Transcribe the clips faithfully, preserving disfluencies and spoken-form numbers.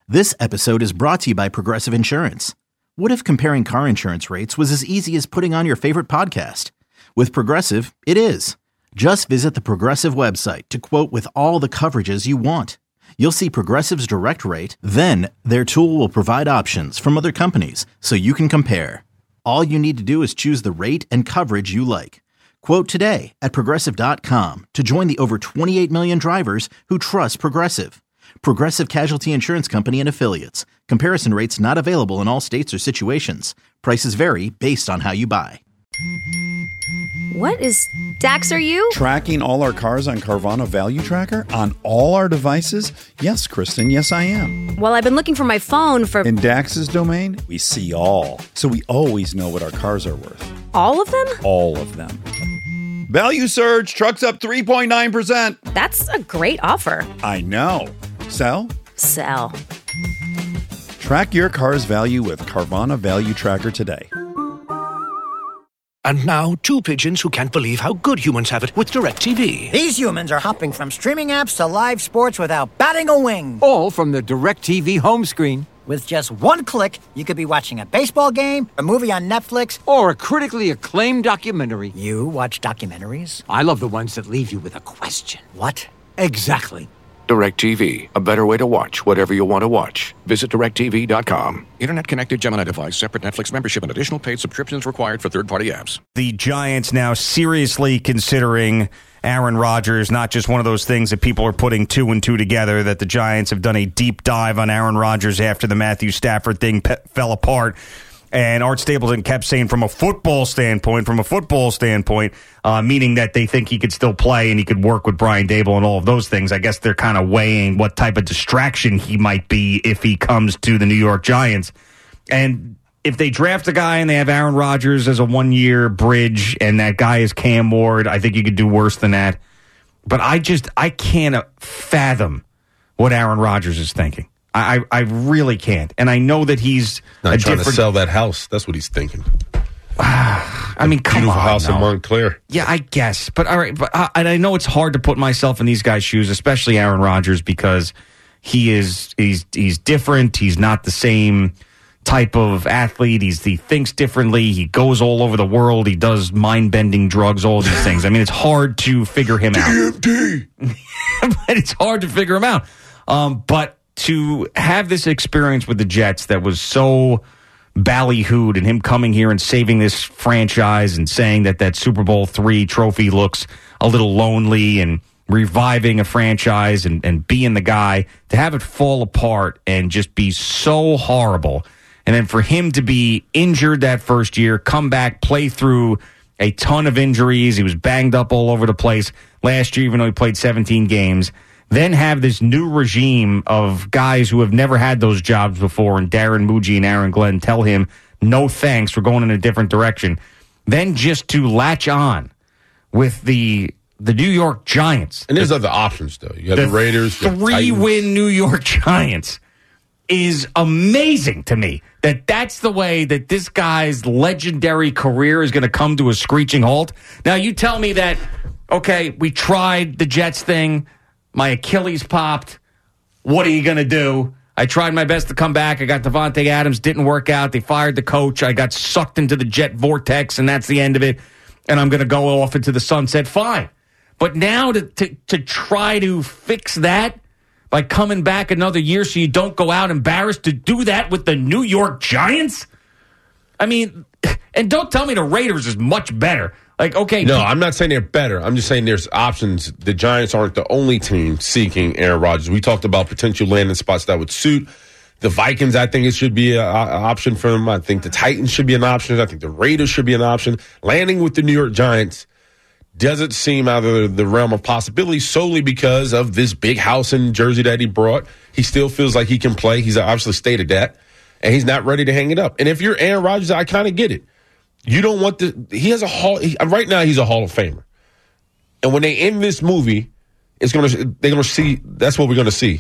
This episode is brought to you by Progressive Insurance. What if comparing car insurance rates was as easy as putting on your favorite podcast? With Progressive, it is. Just visit the Progressive website to quote with all the coverages you want. You'll see Progressive's direct rate, then their tool will provide options from other companies so you can compare. All you need to do is choose the rate and coverage you like. Quote today at Progressive dot com to join the over twenty-eight million drivers who trust Progressive. Progressive Casualty Insurance Company and Affiliates. Comparison rates not available in all states or situations. Prices vary based on how you buy. What is Dax, are you? Tracking all our cars on Carvana Value Tracker on all our devices? Yes, Kristen, yes I am. Well, I've been looking for my phone for... In Dax's domain, we see all. So we always know what our cars are worth. All of them? All of them. Value surge, trucks up three point nine percent. That's a great offer. I know. Sell? Sell. Track your car's value with Carvana Value Tracker today. And now, two pigeons who can't believe how good humans have it with DirecTV. These humans are hopping from streaming apps to live sports without batting a wing. All from the DirecTV home screen. With just one click, you could be watching a baseball game, a movie on Netflix, or a critically acclaimed documentary. You watch documentaries? I love the ones that leave you with a question. What? Exactly. DirecTV, a better way to watch whatever you want to watch. Visit direct T V dot com. Internet connected Gemini device, separate Netflix membership, and additional paid subscriptions required for third-party apps. The Giants now seriously considering Aaron Rodgers, not just one of those things that people are putting two and two together, that the Giants have done a deep dive on Aaron Rodgers after the Matthew Stafford thing pe- fell apart. And Art Stapleton kept saying from a football standpoint, from a football standpoint, uh, meaning that they think he could still play and he could work with Brian Daboll and all of those things. I guess they're kind of weighing what type of distraction he might be if he comes to the New York Giants. And if they draft a guy and they have Aaron Rodgers as a one-year bridge and that guy is Cam Ward, I think you could do worse than that. But I just, I can't fathom what Aaron Rodgers is thinking. I, I really can't. And I know that he's not a trying different... to sell that house. That's what he's thinking. I mean, come beautiful on. house no. in Montclair. Yeah, I guess. But all right, but I, and I know it's hard to put myself in these guys' shoes, especially Aaron Rodgers, because he is he's he's different. He's not the same type of athlete. He's he thinks differently. He goes all over the world. He does mind-bending drugs, all these things. I mean, it's hard to figure him out. D M D But it's hard to figure him out. Um, but to have this experience with the Jets that was so ballyhooed and him coming here and saving this franchise and saying that that Super Bowl three trophy looks a little lonely and reviving a franchise and, and being the guy, to have it fall apart and just be so horrible. And then for him to be injured that first year, come back, play through a ton of injuries. He was banged up all over the place last year, even though he played seventeen games. Then have this new regime of guys who have never had those jobs before, and Darren Muji and Aaron Glenn tell him, no thanks, we're going in a different direction. Then just to latch on with the the New York Giants. And there's the, other options, though. You have the, the Raiders. Three-win New York Giants is amazing to me. That that's the way that this guy's legendary career is going to come to a screeching halt. Now, you tell me that, okay, we tried the Jets thing. My Achilles popped. What are you going to do? I tried my best to come back. I got Devontae Adams. Didn't work out. They fired the coach. I got sucked into the Jet vortex, and that's the end of it. And I'm going to go off into the sunset. Fine. But now to, to, to try to fix that by coming back another year so you don't go out embarrassed, to do that with the New York Giants? I mean, and don't tell me the Raiders is much better. Like, okay. No, I'm not saying they're better. I'm just saying there's options. The Giants aren't the only team seeking Aaron Rodgers. We talked about potential landing spots that would suit. The Vikings, I think it should be an option for them. I think the Titans should be an option. I think the Raiders should be an option. Landing with the New York Giants doesn't seem out of the realm of possibility solely because of this big house in Jersey that he brought. He still feels like he can play. He's obviously stated that, and he's not ready to hang it up. And if you're Aaron Rodgers, I kind of get it. You don't want the. He has a hall. He, right now, he's a Hall of Famer. And when they end this movie, it's gonna. They're gonna see. That's what we're gonna see.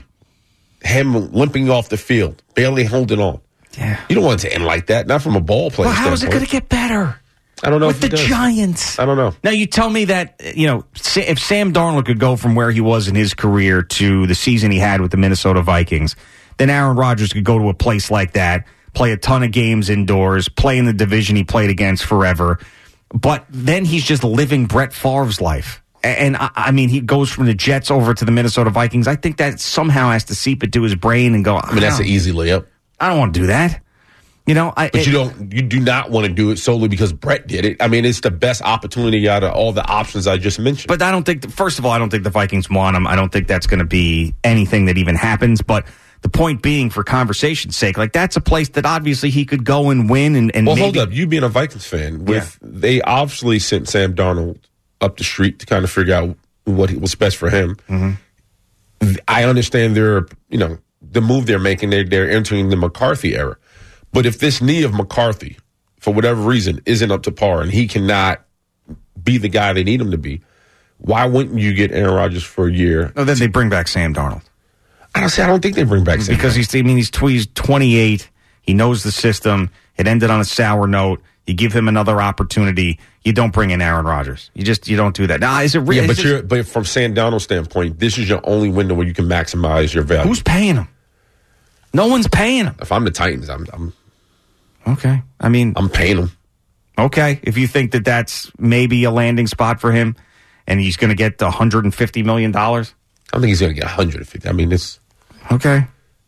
Him limping off the field, barely holding on. Yeah. You don't want it to end like that. Not from a ball player. Well, how is it going to get better? I don't know. With the Giants. I don't know. Now, you tell me that, you know, if Sam Darnold could go from where he was in his career to the season he had with the Minnesota Vikings, then Aaron Rodgers could go to a place like that, play a ton of games indoors, play in the division he played against forever. But then he's just living Brett Favre's life. And, I, I mean, he goes from the Jets over to the Minnesota Vikings. I think that somehow has to seep into his brain and go, I mean, that's an easy layup. I don't want to do that. You know, I, but it, you don't. You do not want to do it solely because Brett did it. I mean, it's the best opportunity out of all the options I just mentioned. But I don't think. First of all, I don't think the Vikings want him. I don't think that's going to be anything that even happens. But the point being, for conversation's sake, like that's a place that obviously he could go and win. And, and well, maybe, hold up. You being a Vikings fan, with Yeah. they obviously sent Sam Darnold up the street to kind of figure out what was best for him. Mm-hmm. I understand their, you know, the move they're making. They're they're entering the McCarthy era. But if this knee of McCarthy, for whatever reason, isn't up to par and he cannot be the guy they need him to be, why wouldn't you get Aaron Rodgers for a year? No, then they bring back Sam Darnold. I don't say I don't think they bring back Sam because Darnold. he's. I mean, he's, he's twenty-eight. He knows the system. It ended on a sour note. You give him another opportunity. You don't bring in Aaron Rodgers. You just you don't do that. Now, is it real? Yeah, but you're, but from Sam Darnold's standpoint, this is your only window where you can maximize your value. Who's paying him? No one's paying him. If I'm the Titans, I'm. I'm Okay. I mean, I'm paying him. Okay. If you think that that's maybe a landing spot for him and he's going to get one hundred fifty million dollars? I think he's going to get one hundred fifty. I mean, it's. Okay.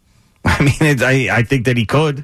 I mean, it's, I, I think that he could.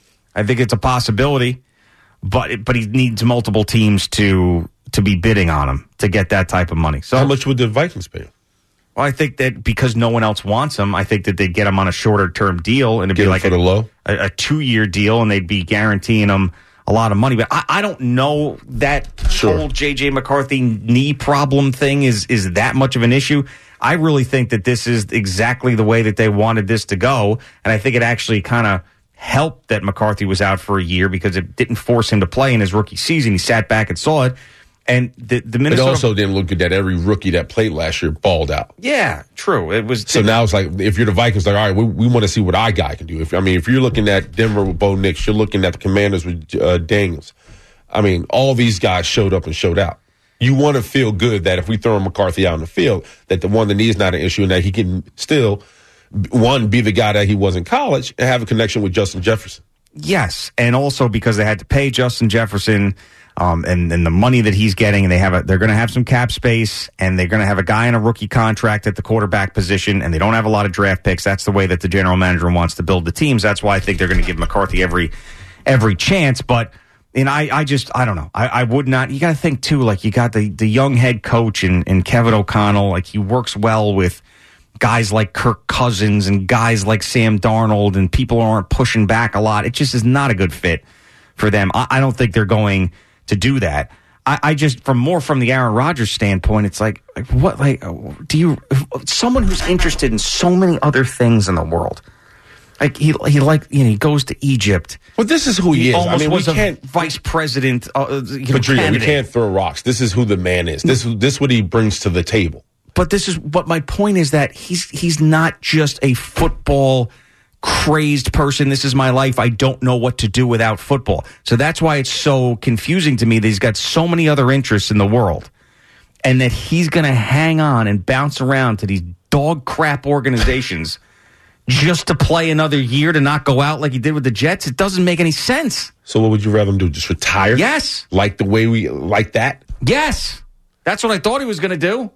I think it's a possibility, but but he needs multiple teams to to be bidding on him to get that type of money. So how much would the Vikings pay him? Well, I think that because no one else wants him, I think that they'd get him on a shorter term deal and it'd Get be him like for a, the low? a, a two year deal, and they'd be guaranteeing him a lot of money. But I, I don't know that Sure. whole J J McCarthy knee problem thing is is that much of an issue. I really think that this is exactly the way that they wanted this to go, and I think it actually kind of helped that McCarthy was out for a year because it didn't force him to play in his rookie season. He sat back and saw it. And the, the Minnesota... It also didn't look good that every rookie that played last year balled out. Yeah, true. It was. So now it's like, if you're the Vikings, like, all right, we, we want to see what our guy can do. If I mean, if you're looking at Denver with Bo Nix, you're looking at the Commanders with uh, Daniels. I mean, all these guys showed up and showed out. You want to feel good that if we throw McCarthy out in the field, that the one, the knee is not an issue and that he can still, one, be the guy that he was in college and have a connection with Justin Jefferson. Yes, and also because they had to pay Justin Jefferson um, and, and the money that he's getting, and they have a, they're going to have some cap space, and they're going to have a guy in a rookie contract at the quarterback position, and they don't have a lot of draft picks. That's the way that the general manager wants to build the teams. That's why I think they're going to give McCarthy every every chance. But and I, I just I don't know. I, I would not. You got to think too. Like you got the the young head coach in, in Kevin O'Connell. Like he works well with guys like Kirk Cousins and guys like Sam Darnold, and people aren't pushing back a lot. It just is not a good fit for them. I, I don't think they're going to do that. I, I just, from more from the Aaron Rodgers standpoint, it's like, like what, like, do you, someone who's interested in so many other things in the world, like he, he like, you know, he goes to Egypt. Well, this is who he, he is. Almost I mean, we was a can't vice president. Uh, you know, But Drea, we candidate. can't throw rocks. This is who the man is. This this what he brings to the table. But this is what my point is, that he's he's not just a football crazed person. This is my life. I don't know what to do without football. So that's why it's so confusing to me that he's got so many other interests in the world, and that he's going to hang on and bounce around to these dog crap organizations just to play another year, to not go out like he did with the Jets. It doesn't make any sense. So what would you rather him do? Just retire? Yes. Like the way we like that? Yes. That's what I thought he was going to do.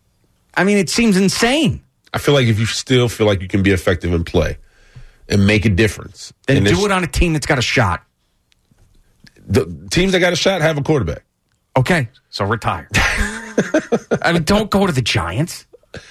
I mean, it seems insane. I feel like if you still feel like you can be effective in play and make a difference, Then and do it on a team that's got a shot. The teams that got a shot have a quarterback. Okay, so retire. I mean, don't go to the Giants.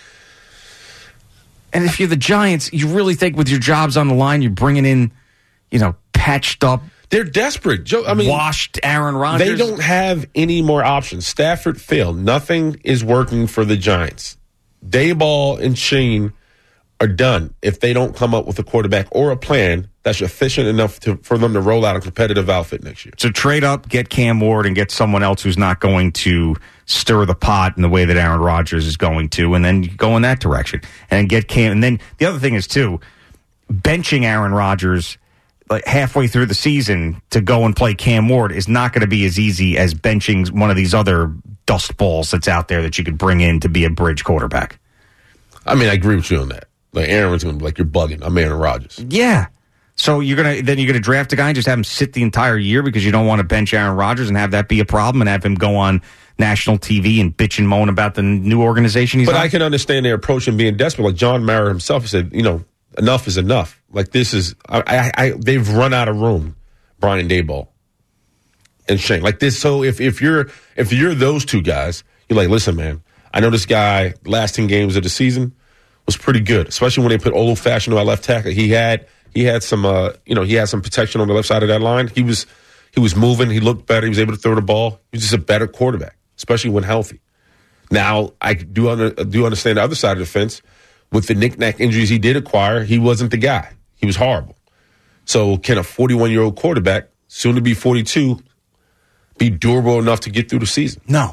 And if you're the Giants, you really think with your jobs on the line, you're bringing in, you know, patched up, They're desperate. Joe, I mean, washed Aaron Rodgers. they don't have any more options. Stafford failed. Nothing is working for the Giants. Dayball and Sheen are done if they don't come up with a quarterback or a plan that's efficient enough to, for them to roll out a competitive outfit next year. So trade up, get Cam Ward, and get someone else who's not going to stir the pot in the way that Aaron Rodgers is going to, and then you go in that direction. And get Cam. And then the other thing is, too, benching Aaron Rodgers like halfway through the season to go and play Cam Ward is not going to be as easy as benching one of these other dust balls that's out there that you could bring in to be a bridge quarterback. I mean, I agree with you on that. Like Aaron's going to be like, you're bugging. I'm Aaron Rodgers. Yeah. So you're gonna then you're gonna draft a guy and just have him sit the entire year because you don't want to bench Aaron Rodgers and have that be a problem and have him go on national T V and bitch and moan about the new organization he's But on? I can understand their approach and being desperate. Like John Mara himself said, you know, enough is enough. Like this is, I, I, I they've run out of room. Brian Daboll and Shane, like this. So if if you're if you're those two guys, you're like, listen, man, I know this guy last ten games of the season was pretty good, especially when they put Olu Fashanu at left tackle. He had he had some, uh, you know, he had some protection on the left side of that line. He was he was moving. He looked better. He was able to throw the ball. He was just a better quarterback, especially when healthy. Now I do under, do understand the other side of the fence. With the knick-knack injuries he did acquire, he wasn't the guy. He was horrible. So can a forty-one-year-old quarterback, soon to be forty-two, be durable enough to get through the season? No.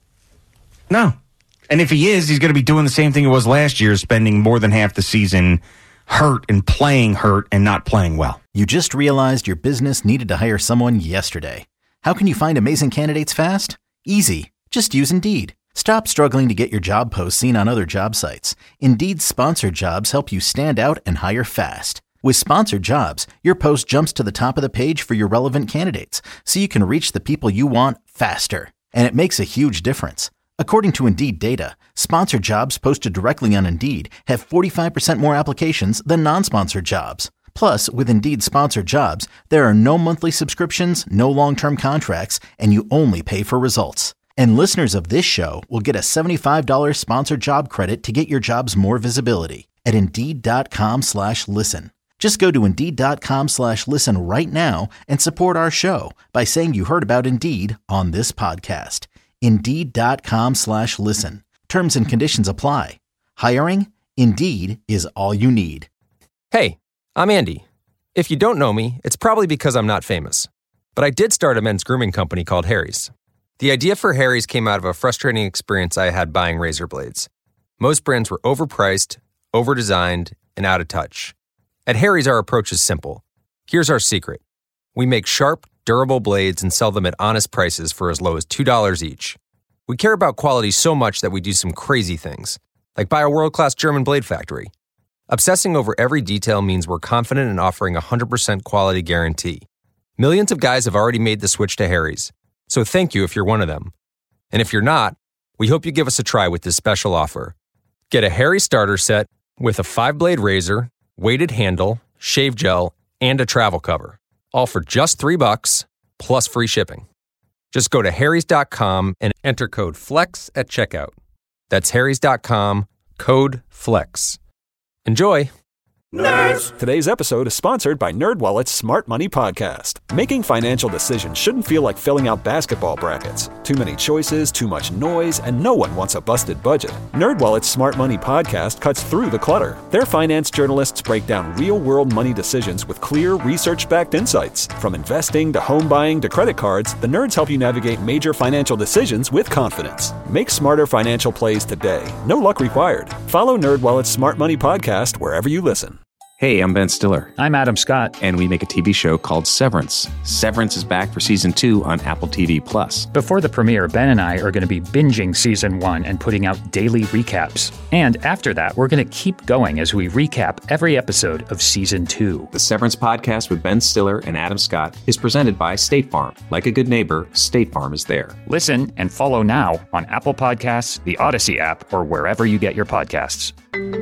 No. And if he is, he's going to be doing the same thing he was last year, spending more than half the season hurt and playing hurt and not playing well. You just realized your business needed to hire someone yesterday. How can you find amazing candidates fast? Easy. Just use Indeed. Stop struggling to get your job posts seen on other job sites. Indeed's sponsored jobs help you stand out and hire fast. With sponsored jobs, your post jumps to the top of the page for your relevant candidates, so you can reach the people you want faster. And it makes a huge difference. According to Indeed data, sponsored jobs posted directly on Indeed have forty-five percent more applications than non-sponsored jobs. Plus, with Indeed sponsored jobs, there are no monthly subscriptions, no long-term contracts, and you only pay for results. And listeners of this show will get a seventy-five dollars sponsored job credit to get your jobs more visibility at Indeed.com slash listen. Just go to Indeed.com slash listen right now and support our show by saying you heard about Indeed on this podcast. Indeed.com slash listen. Terms and conditions apply. Hiring? Indeed is all you need. Hey, I'm Andy. If you don't know me, it's probably because I'm not famous. But I did start a men's grooming company called Harry's. The idea for Harry's came out of a frustrating experience I had buying razor blades. Most brands were overpriced, overdesigned, and out of touch. At Harry's, our approach is simple. Here's our secret. We make sharp, durable blades and sell them at honest prices for as low as two dollars each. We care about quality so much that we do some crazy things, like buy a world-class German blade factory. Obsessing over every detail means we're confident in offering a one hundred percent quality guarantee. Millions of guys have already made the switch to Harry's, so thank you if you're one of them. And if you're not, we hope you give us a try with this special offer. Get a Harry's starter set with a five-blade razor, weighted handle, shave gel, and a travel cover. All for just three bucks, plus free shipping. Just go to harrys dot com and enter code FLEX at checkout. That's harrys dot com, code FLEX. Enjoy! Nerds! Today's episode is sponsored by NerdWallet's Smart Money Podcast. Making financial decisions shouldn't feel like filling out basketball brackets. Too many choices, too much noise, and no one wants a busted budget. NerdWallet's Smart Money Podcast cuts through the clutter. Their finance journalists break down real-world money decisions with clear, research-backed insights. From investing to home buying to credit cards, the nerds help you navigate major financial decisions with confidence. Make smarter financial plays today. No luck required. Follow NerdWallet's Smart Money Podcast wherever you listen. Hey, I'm Ben Stiller. I'm Adam Scott. And we make a T V show called Severance. Severance is back for season two on Apple T V Plus. Before the premiere, Ben and I are going to be binging season one and putting out daily recaps. And after that, we're going to keep going as we recap every episode of season two. The Severance podcast with Ben Stiller and Adam Scott is presented by State Farm. Like a good neighbor, State Farm is there. Listen and follow now on Apple Podcasts, the Odyssey app, or wherever you get your podcasts.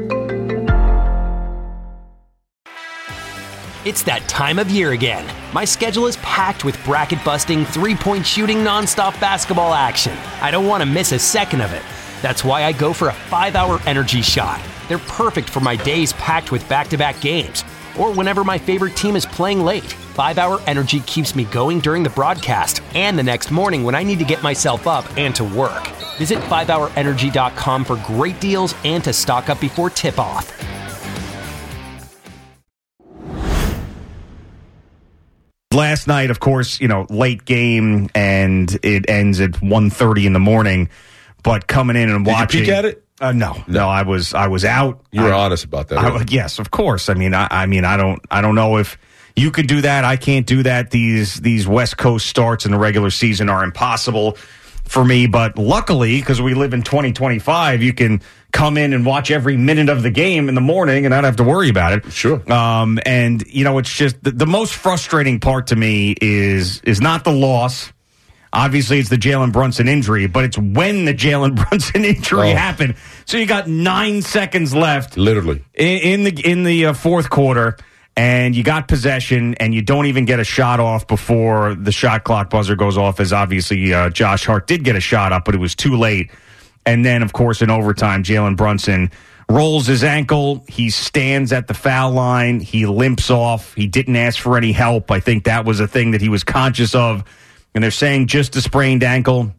It's that time of year again. My schedule is packed with bracket-busting, three-point shooting, nonstop basketball action. I don't want to miss a second of it. That's why I go for a five-hour energy shot. They're perfect for my days packed with back-to-back games, or whenever my favorite team is playing late. five-hour energy keeps me going during the broadcast and the next morning when I need to get myself up and to work. Visit five hour energy dot com for great deals and to stock up before tip-off. Last night, of course, you know, late game, and it ends at one thirty in the morning. But coming in and Did watching, you peek at it? Uh, no, no, no, I was, I was out. You were I, honest about that. I, right? yes, of course. I mean, I, I mean, I don't, I don't know if you could do that. I can't do that. These, these West Coast starts in the regular season are impossible for me. But luckily, because we live in twenty twenty-five, you can come in and watch every minute of the game in the morning and not have to worry about it. Sure. Um, and, you know, it's just the, the most frustrating part to me is is not the loss. Obviously, it's the Jalen Brunson injury, but it's when the Jalen Brunson injury Oh. happened. So you got nine seconds left. Literally. In, in the, in the uh, fourth quarter. And you got possession, and you don't even get a shot off before the shot clock buzzer goes off, as obviously uh, Josh Hart did get a shot up, but it was too late. And then, of course, in overtime, Jalen Brunson rolls his ankle. He stands at the foul line. He limps off. He didn't ask for any help. I think that was a thing that he was conscious of. And they're saying just a sprained ankle.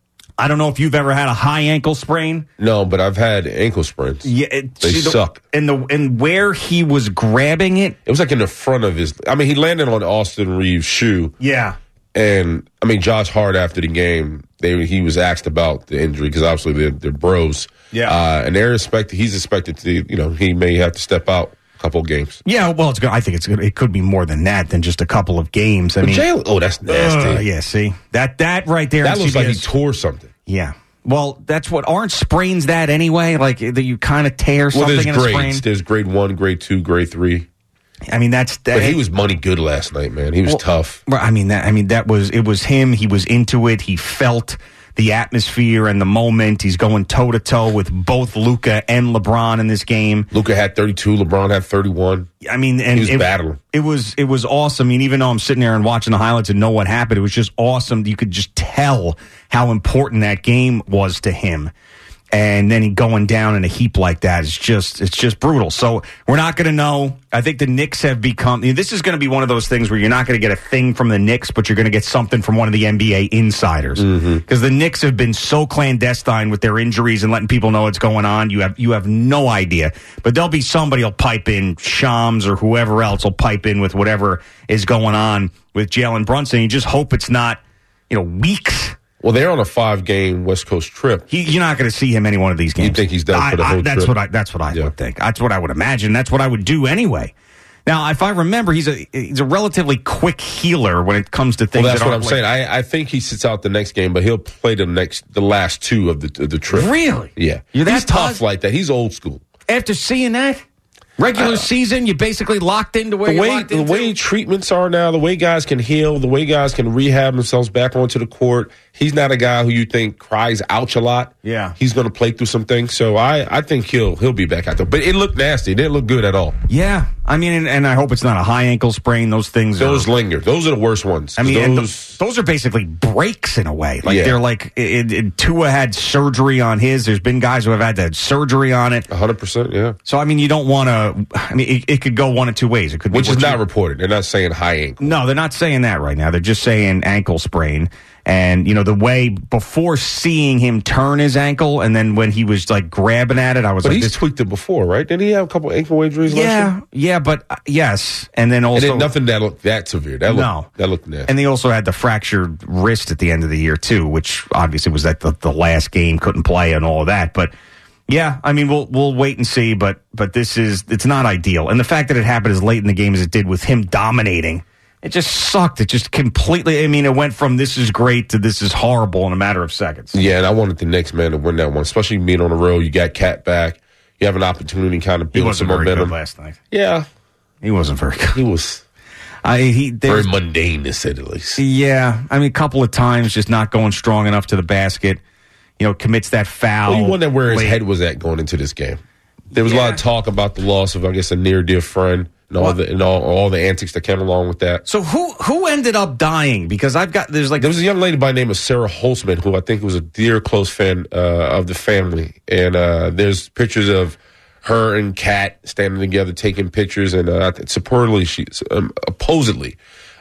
I don't know if you've ever had a high ankle sprain. No, but I've had ankle sprains. Yeah, it, they see, the, suck. And the and where he was grabbing it, it was like in the front of his. I mean, he landed on Austin Reeves' shoe. Yeah, and I mean, Josh Hart after the game, they he was asked about the injury because obviously they're, they're bros. Yeah, uh, and they're expected. He's expected to. You know, he may have to step out a couple of games. Yeah, well, it's good. I think it's good. It could be more than that than just a couple of games. I But mean, Jalen, oh, that's nasty. Uh, yeah, see that that right there. That in looks C B S, like he tore something. Yeah. Well, that's what aren't sprains that anyway? Like that you kind of tear Well, something there's in a sprain. grades. There's grade one, grade two, grade three. I mean, that's that. But he was money good last night, man. He was well, tough. I mean, that. I mean, that was it. Was him? He was into it. He felt the atmosphere and the moment. He's going toe to toe with both Luka and LeBron in this game. Luka had thirty-two. LeBron had thirty-one. I mean, and he was it, battling. It was it was awesome. I mean, even though I'm sitting there and watching the highlights and know what happened, it was just awesome. You could just tell how important that game was to him. And then he going down in a heap like that is just it's just brutal. So we're not going to know. I think the Knicks have become. This is going to be one of those things where you're not going to get a thing from the Knicks, but you're going to get something from one of the N B A insiders. Because mm-hmm. the Knicks have been so clandestine with their injuries and letting people know what's going on. You have you have no idea. But there'll be somebody will pipe in, Shams or whoever else will pipe in with whatever is going on with Jalen Brunson. You just hope it's not, you know, weeks. Well, they're on a five-game West Coast trip. He, you're not going to see him any one of these games. You think he's done for the I, whole I, that's trip? What I, that's what I yeah. would think. That's what I would imagine. That's what I would do anyway. Now, if I remember, he's a he's a relatively quick healer when it comes to things. Well, that's that what I'm aren't saying. like, I, I think he sits out the next game, but he'll play the next, the last two of the of the trip. Really? Yeah. You're that he's tough pos- like that. He's old school. After seeing that regular uh, season, you basically locked into where the you're way locked the into. way treatments are now, the way guys can heal, the way guys can rehab themselves back onto the court. He's not a guy who you think cries ouch a lot. Yeah, he's going to play through some things. So I, I think he'll he'll be back out there. But it looked nasty. It didn't look good at all. Yeah, I mean, and, and I hope it's not a high ankle sprain. Those things, those are, linger. Those are the worst ones. I mean, those, and th- those are basically breaks in a way. Like yeah. they're like it, it, Tua had surgery on his. There's been guys who have had that surgery on it. one hundred percent, yeah. So I mean, you don't want to. I mean, it, it could go one of two ways. It could, be which is not you, reported. They're not saying high ankle. No, they're not saying that right now. They're just saying ankle sprain. And, you know, the way before seeing him turn his ankle and then when he was like grabbing at it, I was but like, he's this... tweaked it before, right? Didn't he have a couple ankle injuries last Yeah, year? yeah, but uh, yes. And then also. And then nothing that looked that severe. That looked, no. That looked nasty. And they also had the fractured wrist at the end of the year, too, which obviously was at the, the last game, couldn't play and all of that. But. Yeah, I mean, we'll we'll wait and see, but but this is it's not ideal, and the fact that it happened as late in the game as it did with him dominating, it just sucked. It just completely. I mean, it went from this is great to this is horrible in a matter of seconds. Yeah, and I wanted the next man to win that one, especially being on the road. You got Cat back. You have an opportunity to kind of build some momentum. He wasn't very good last night. Yeah, he wasn't very good. He was. I he very mundane, to say the least. Yeah, I mean, a couple of times just not going strong enough to the basket. You know, commits that foul. Well, you wonder where his late. head was at going into this game. There was yeah. a lot of talk about the loss of, I guess, a near dear friend and all well, the and all, all the antics that came along with that. So who who ended up dying? Because I've got there's like there was a young lady by the name of Sarah Holtzman who I think was a dear close fan uh, of the family, and uh, there's pictures of her and Kat standing together taking pictures, and uh, supposedly she um, supposedly.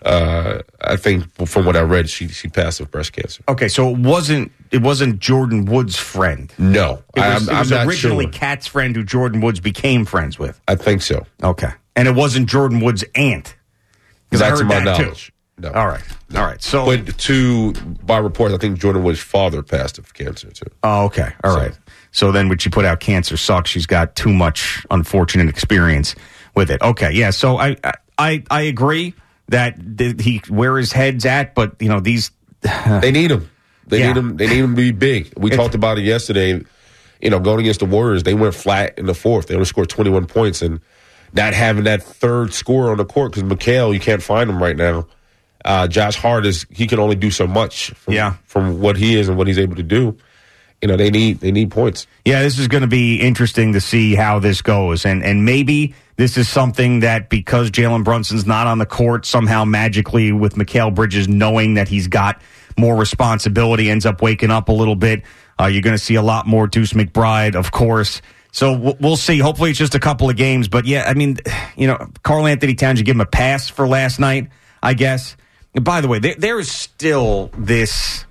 Uh, I think from what I read, she she passed of breast cancer. Okay, so it wasn't it wasn't Jordan Wood's friend. No, it was, I'm, it was I'm originally sure. Kat's friend who Jordan Woods became friends with. I think so. Okay, and it wasn't Jordan Wood's aunt. That's I heard my that knowledge. Too. No. All right, all right. So, but to by reports, I think Jordan Wood's father passed of cancer too. Oh, okay, all so. right. So then, when she put out "Cancer Sucks," she's got too much unfortunate experience with it. Okay, yeah. So I I I agree. That he where his head's at, but you know these they need him. They yeah. need him. They need him to be big. We it's, talked about it yesterday. you know, going against the Warriors, they went flat in the fourth. They only scored twenty-one points, and not having that third scorer on the court because Mikal, you can't find him right now. Uh, Josh Hart is he can only do so much from, yeah. from what he is and what he's able to do. You know, they need they need points. Yeah, this is going to be interesting to see how this goes. And and maybe this is something that because Jalen Brunson's not on the court, somehow magically with Mikal Bridges knowing that he's got more responsibility, ends up waking up a little bit. Uh, you're going to see a lot more Deuce McBride, of course. So we'll see. Hopefully it's just a couple of games. But, yeah, I mean, you know, Karl Anthony Towns, you give him a pass for last night, I guess. And by the way, there, there is still this,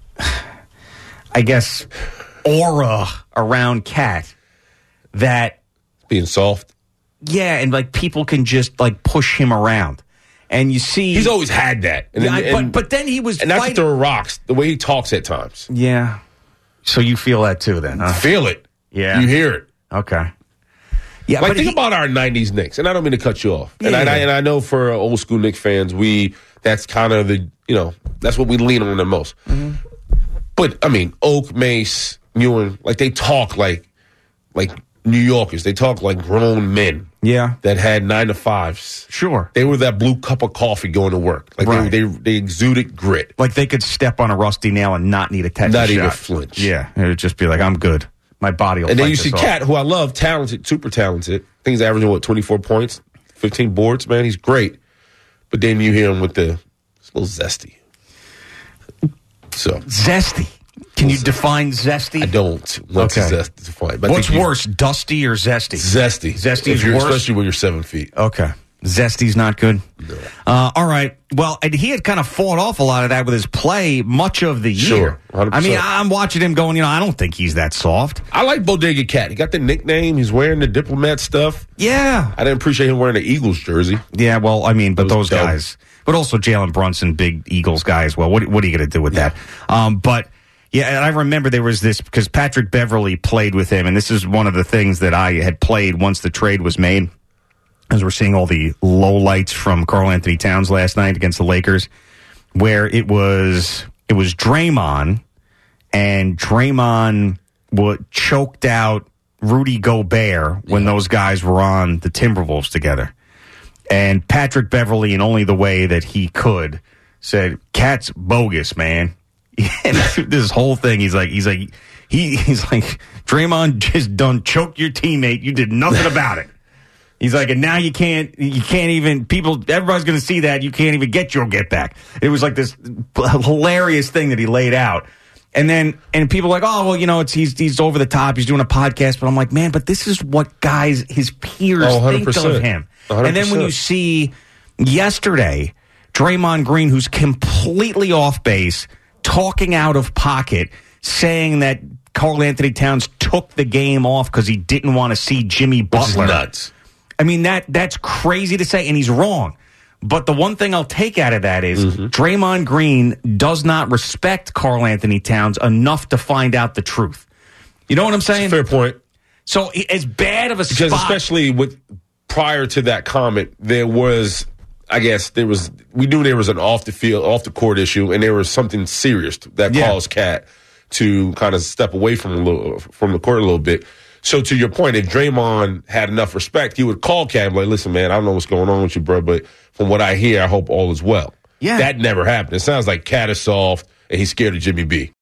I guess, aura around Cat that. Being soft? Yeah, and, like, people can just, like, push him around. And you see. He's always had that. And, yeah, and, but, but then he was And not fighting. to throw rocks, the way he talks at times. Yeah. So you feel that too then, huh? Feel it. Yeah. You hear it. Okay. Yeah, like but think he, about our nineties Knicks, and I don't mean to cut you off. And, Yeah. I, and, I, and I know for old school Knicks fans, we that's kind of the, you know, that's what we lean on the most. Mm-hmm. But, I mean, Oak, Mace, Ewing, like they talk like like New Yorkers. They talk like grown men. Yeah. That had nine to fives. Sure. They were that blue cup of coffee going to work. Like Right. they, they they exuded grit. Like they could step on a rusty nail and not need a Texas Not shot. even flinch. Yeah. It would just be like, I'm good. My body will And then fight you this see off. Cat, who I love, talented, super talented. I think he's averaging, what, twenty-four points, fifteen boards, man. He's great. But then you hear him with the, it's a little zesty. So Zesty. Can you define zesty? I don't. What's Okay. zesty to define? But I What's think you- worse, dusty or zesty? Zesty. Zesty If is you're- worse? Especially when you're seven feet. Okay. Zesty's not good? No. Uh, all right. Well, and he had kind of fought off a lot of that with his play much of the year. Sure, one hundred I mean, percent. I'm watching him going, you know, I don't think he's that soft. I like Bodega Cat. He got the nickname. He's wearing the diplomat stuff. Yeah. I didn't appreciate him wearing the Eagles jersey. Yeah, well, I mean, but That was those dumb. guys, but also Jalen Brunson, big Eagles guy as well. What, what are you going to do with that? Um, but, yeah, and I remember there was this, because Patrick Beverly played with him, and this is one of the things that I had played once the trade was made, as we're seeing all the low lights from Karl Anthony Towns last night against the Lakers, where it was it was Draymond, and Draymond would choked out Rudy Gobert when those guys were on the Timberwolves together. And Patrick Beverly, in only the way that he could, said, "Cat's bogus, man." And this whole thing, he's like, he's like, he, he's like, Draymond just done choked your teammate. You did nothing about it. He's like, and now you can't, you can't even, people, everybody's going to see that. You can't even get your get back. It was like this hilarious thing that he laid out. And then, and people are like, oh, well, you know, it's, he's, he's over the top. He's doing a podcast. But I'm like, man, but this is what guys, his peers Oh, think of one hundred percent. him. one hundred percent. And then when you see yesterday, Draymond Green, who's completely off base, talking out of pocket, saying that Karl Anthony Towns took the game off because he didn't want to see Jimmy Butler. Which is nuts. I mean, that that's crazy to say, and he's wrong. But the one thing I'll take out of that is Mm-hmm. Draymond Green does not respect Karl Anthony Towns enough to find out the truth. You know what I'm saying? Fair point. So as bad of a Because spot. especially with prior to that comment, there was, I guess, there was, we knew there was an off the field, off the court issue, and there was something serious that Yeah. caused Cat to kind of step away from a little, from the court a little bit. So to your point, if Draymond had enough respect, he would call Cat and be like, listen, man, I don't know what's going on with you, bro, but from what I hear, I hope all is well. Yeah. That never happened. It sounds like Cat is soft and he's scared of Jimmy B.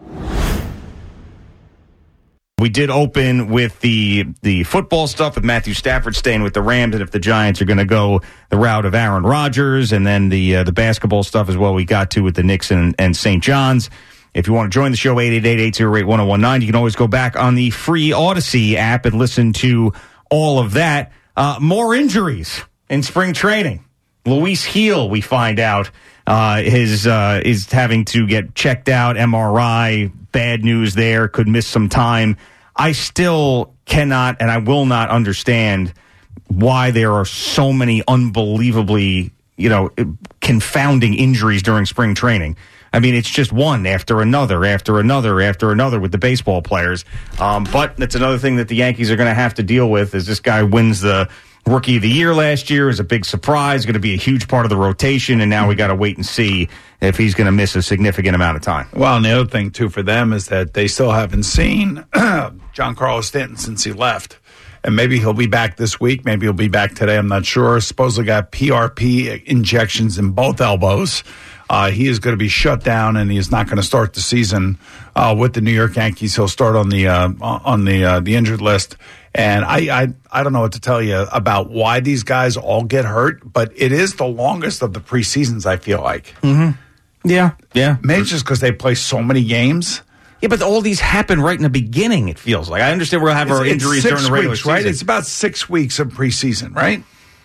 We did open with the the football stuff with Matthew Stafford staying with the Rams, and if the Giants are going to go the route of Aaron Rodgers, and then the uh, the basketball stuff as well we got to with the Knicks and, and Saint John's. If you want to join the show, eight eight eight, eight oh eight, one oh one nine. You can always go back on the free Odyssey app and listen to all of that. Uh, more injuries in spring training. Luis Heel, we find out, uh, his, uh, is having to get checked out, M R I, bad news there, could miss some time. I still cannot and I will not understand why there are so many unbelievably, you know, confounding injuries during spring training. I mean, it's just one after another, after another, after another with the baseball players. Um, but that's another thing that the Yankees are going to have to deal with is this guy wins the Rookie of the Year last year, is a big surprise, going to be a huge part of the rotation, and now we got to wait and see if he's going to miss a significant amount of time. Well, and the other thing, too, for them is that they still haven't seen Giancarlo Stanton since he left. And maybe he'll be back this week. Maybe he'll be back today. I'm not sure. Supposedly got P R P injections in both elbows. Uh, he is going to be shut down, and he is not going to start the season uh, with the New York Yankees. He'll start on the uh, on the uh, the injured list. And I, I I don't know what to tell you about why these guys all get hurt, but it is the longest of the preseasons, I feel like. Mm-hmm. Yeah, yeah. Maybe it's just because they play so many games. Yeah, but all these happen right in the beginning, it feels like. I understand we'll have It's- our it's injuries six during the regular weeks, season. right? It's about six weeks of preseason, right?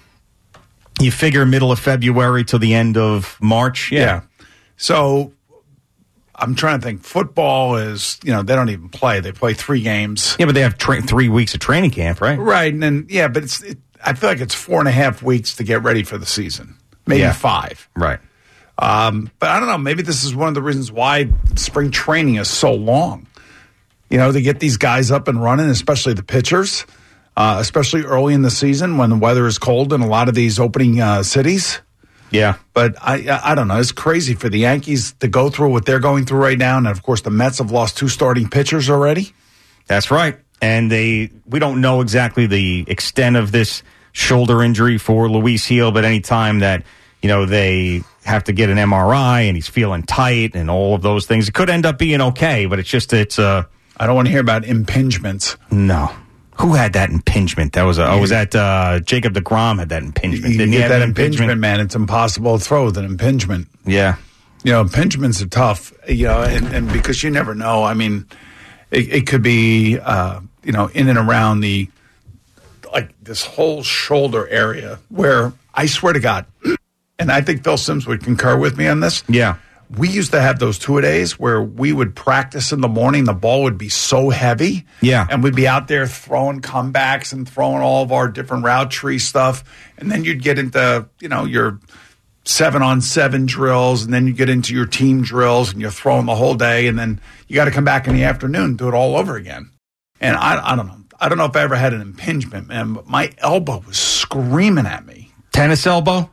You figure middle of February to the end of March. Yeah. Yeah. So I'm trying to think. Football is, you know, they don't even play. They play three games. Yeah, but they have tra- three weeks of training camp, right? Right. And then, yeah, but it's, it, I feel like it's four and a half weeks to get ready for the season. Maybe Yeah. five. Right. Um, but I don't know. Maybe this is one of the reasons why spring training is so long. You know, to get these guys up and running, especially the pitchers, uh, especially early in the season when the weather is cold in a lot of these opening uh, cities. Yeah. But I, I I don't know. It's crazy for the Yankees to go through what they're going through right now. And, of course, the Mets have lost two starting pitchers already. That's right. And they we don't know exactly the extent of this shoulder injury for Luis Gil, but any time that, you know, they have to get an M R I and he's feeling tight and all of those things, it could end up being okay, but it's just, it's uh I don't want to hear about impingements. No. Who had that impingement? That was a, oh, was that uh, Jacob deGrom had that impingement? You Didn't he get have that an impingement, man. It's impossible to throw with an impingement. Yeah. You know, impingements are tough, you know, and, and because you never know. I mean, it, it could be, uh, you know, in and around the, like this whole shoulder area where I swear to God, and I think Phil Simms would concur with me on this. Yeah. We used to have those two-a-days where we would practice in the morning. The ball would be so heavy. Yeah. And we'd be out there throwing comebacks and throwing all of our different route tree stuff. And then you'd get into, you know, your seven-on-seven drills, and then you get into your team drills, and you're throwing the whole day. And then you got to come back in the afternoon and do it all over again. And I, I don't know. I don't know if I ever had an impingement, man, but my elbow was screaming at me. Tennis elbow?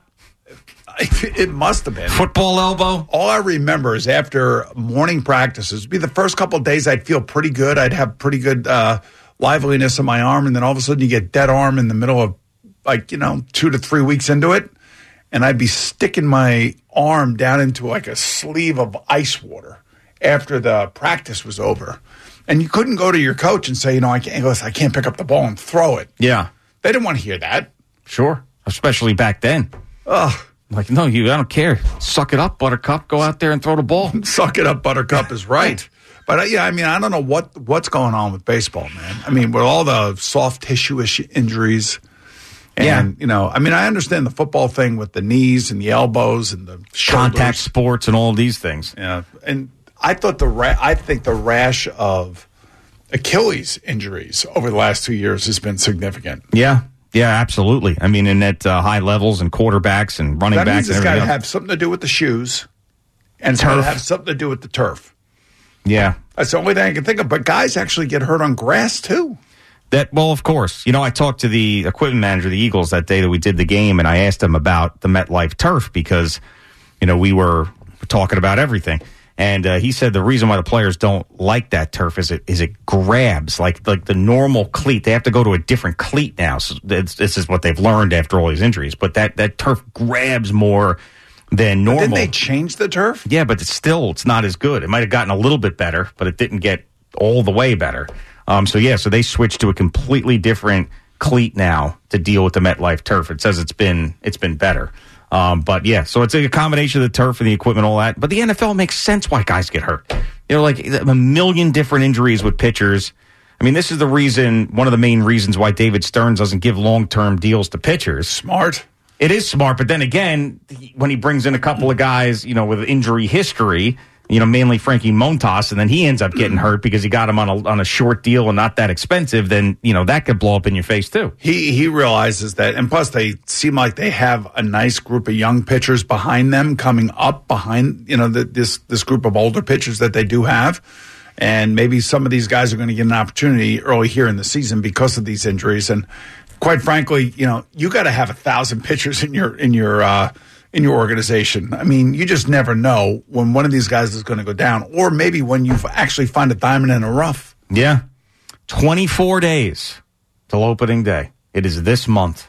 It must have been. Football elbow? All I remember is after morning practices, it'd be the first couple of days I'd feel pretty good. I'd have pretty good uh, liveliness in my arm. And then all of a sudden you get dead arm in the middle of, like, you know, two to three weeks into it. And I'd be sticking my arm down into like a sleeve of ice water after the practice was over. And you couldn't go to your coach and say, you know, I can't, listen, I can't pick up the ball and throw it. Yeah. They didn't want to hear that. Sure. Especially back then. Ugh. Like, no, you. I don't care. Suck it up, Buttercup. Go out there and throw the ball. Suck it up, Buttercup is right. But, uh, yeah, I mean, I don't know what what's going on with baseball, man. I mean, with all the soft tissue-ish injuries. And, Yeah. you know, I mean, I understand the football thing with the knees and the elbows and the shoulders. Contact sports and all of these things. Yeah. And I thought the ra- I think the rash of Achilles injuries over the last two years has been significant. Yeah. Yeah, absolutely. I mean, and at uh, high levels and quarterbacks and running That backs means and it's got to everything else. have something to do with the shoes, and it's got to Turf. have something to do with the turf. Yeah. That's the only thing I can think of. But guys actually get hurt on grass, too. That well, of course. You know, I talked to the equipment manager of the Eagles that day that we did the game, and I asked him about the MetLife turf because, you know, we were talking about everything. And uh, he said the reason why the players don't like that turf is it is it grabs like like the normal cleat. They have to go to a different cleat now. So this, this is what they've learned after all these injuries. But that, that turf grabs more than normal. But didn't they change the turf? Yeah, but it's still it's not as good. It might have gotten a little bit better, but it didn't get all the way better. Um, so yeah, so they switched to a completely different cleat now to deal with the MetLife turf. It says it's been it's been better. Um, but yeah, so it's a combination of the turf and the equipment, all that. But the N F L makes sense why guys get hurt. You know, like a million different injuries with pitchers. I mean, this is the reason, one of the main reasons why David Stearns doesn't give long-term deals to pitchers. Smart. It is smart, but then again, when he brings in a couple of guys, you know, with injury history, you know, mainly Frankie Montas, and then he ends up getting hurt because he got him on a on a short deal and not that expensive, then, you know, that could blow up in your face too. He he realizes that, and plus they seem like they have a nice group of young pitchers behind them coming up behind, you know, the, this this group of older pitchers that they do have. And maybe some of these guys are going to get an opportunity early here in the season because of these injuries. And quite frankly, you know, you got to have a thousand pitchers in your in your uh, in your organization. I mean, you just never know when one of these guys is going to go down, or maybe when you actually find a diamond in a rough. Yeah. twenty-four days till opening day. It is this month.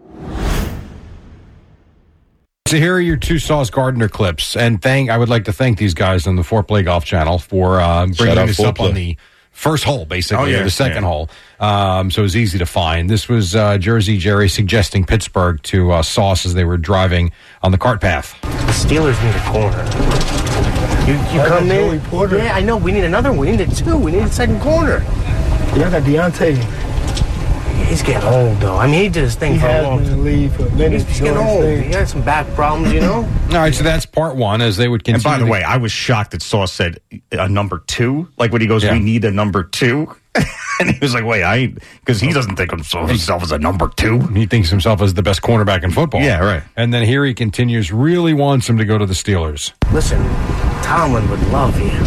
So here are your two Sauce Gardner clips, and thank I would like to thank these guys on the Four Play Golf Channel for uh, bringing this up on the first hole, basically, oh, yeah, or the second yeah. hole. Um, so it was easy to find. This was uh, Jersey Jerry suggesting Pittsburgh to uh, Sauce as they were driving on the cart path. The Steelers need a corner. You, you come in. Porter. Yeah, I know. We need another one. We need two. We need a second corner. Yeah, I got Deontay. He's getting old, though. I mean, he did his thing he for a long time. He has been in the league for a minute. He's getting old. He had some back problems, you know? All right, so that's part one as they would continue. And by the to- way, I was shocked that Sauce said a number two. Like when he goes, Yeah. we need a number two. And he was like, wait, I because he doesn't think of himself, himself as a number two. He thinks himself as the best cornerback in football. Yeah, right. And then here he continues, really wants him to go to the Steelers. Listen, Tomlin would love you.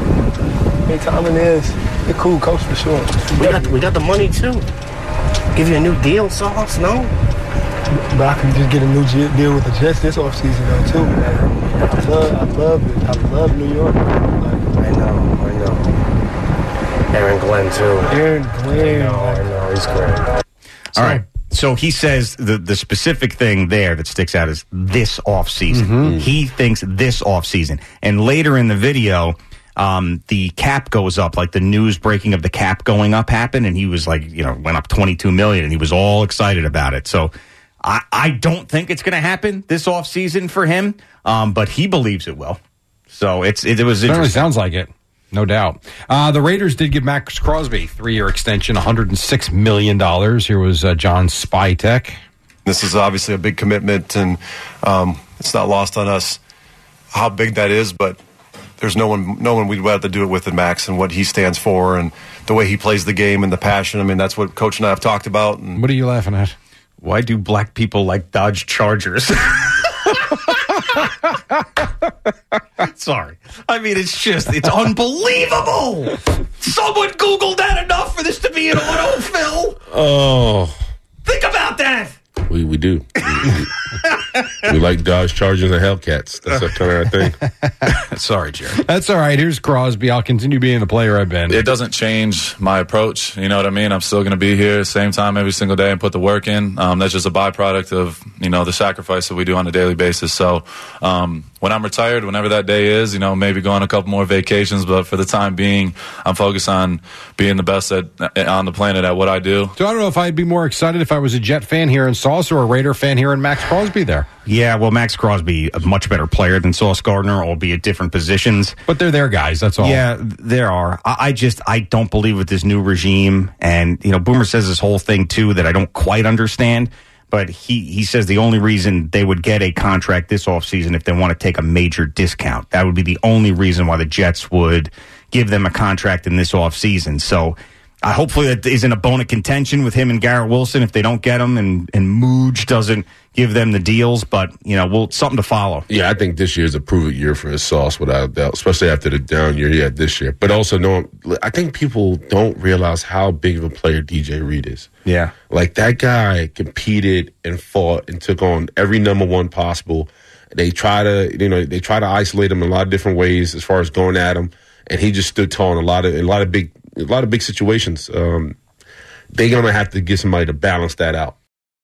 Hey, Tomlin is a cool coach for sure. We got, we got the money, too. Give you a new deal, Sauce, no? But I can just get a new j- deal with the Jets this offseason, though, too, man. I love, I love it. I love New York. Like, I know, I know. Aaron Glenn, too. Aaron Glenn. I know, I know. He's great. All right. So he says the, the specific thing there that sticks out is this offseason. Mm-hmm. He thinks this offseason. And later in the video, um, the cap goes up, like the news breaking of the cap going up happened, and he was like, you know, went up twenty-two million dollars, and he was all excited about it. So I, I don't think it's going to happen this offseason for him, um, but he believes it will. So it's it, it was Certainly interesting. sounds like it. No doubt. Uh, the Raiders did give Max Crosby three-year extension, one hundred six million dollars. Here was uh, John Spytek. This is obviously a big commitment, and um, it's not lost on us how big that is, but there's no one no one we'd rather do it with than Max and what he stands for and the way he plays the game and the passion. I mean, that's what Coach and I have talked about. And what are you laughing at? Why do black people like Dodge Chargers? Sorry. I mean, it's just, it's unbelievable. Someone Googled that enough for this to be an autofill. Oh, Think about that. we we do. We, we, we like Dodge Chargers and Hellcats. That's that kind of our thing. Sorry, Jerry. That's all right. Here's Crosby. I'll continue being the player I've been. It doesn't change my approach. You know what I mean? I'm still going to be here same time every single day and put the work in. Um, that's just a byproduct of, you know, the sacrifice that we do on a daily basis. So um, when I'm retired, whenever that day is, you know, maybe go on a couple more vacations. But for the time being, I'm focused on being the best at, on the planet at what I do. So I don't know if I'd be more excited if I was a Jet fan here in Sauce or a Raider fan here in Max Crosby there. Yeah, well, Max Crosby, a much better player than Sauce Gardner, albeit different positions. But they're their guys, that's all. Yeah, there are. I, I just, I don't believe with this new regime. And, you know, Boomer says this whole thing, too, that I don't quite understand. But he, he says the only reason they would get a contract this offseason if they want to take a major discount. That would be the only reason why the Jets would give them a contract in this offseason. So uh, hopefully that isn't a bone of contention with him and Garrett Wilson if they don't get him and, and Mooj doesn't give them the deals. But, you know, we'll something to follow. Yeah, I think this year is a prove-it year for his Sauce, without a doubt, especially after the down year he had this year. But also, no, I think people don't realize how big of a player D J Reed is. Yeah. Like, that guy competed and fought and took on every number one possible. They try to, you know, they try to isolate him in a lot of different ways as far as going at him, and he just stood tall in a lot of, a lot of big, a lot of big situations. Um, they're gonna have to get somebody to balance that out.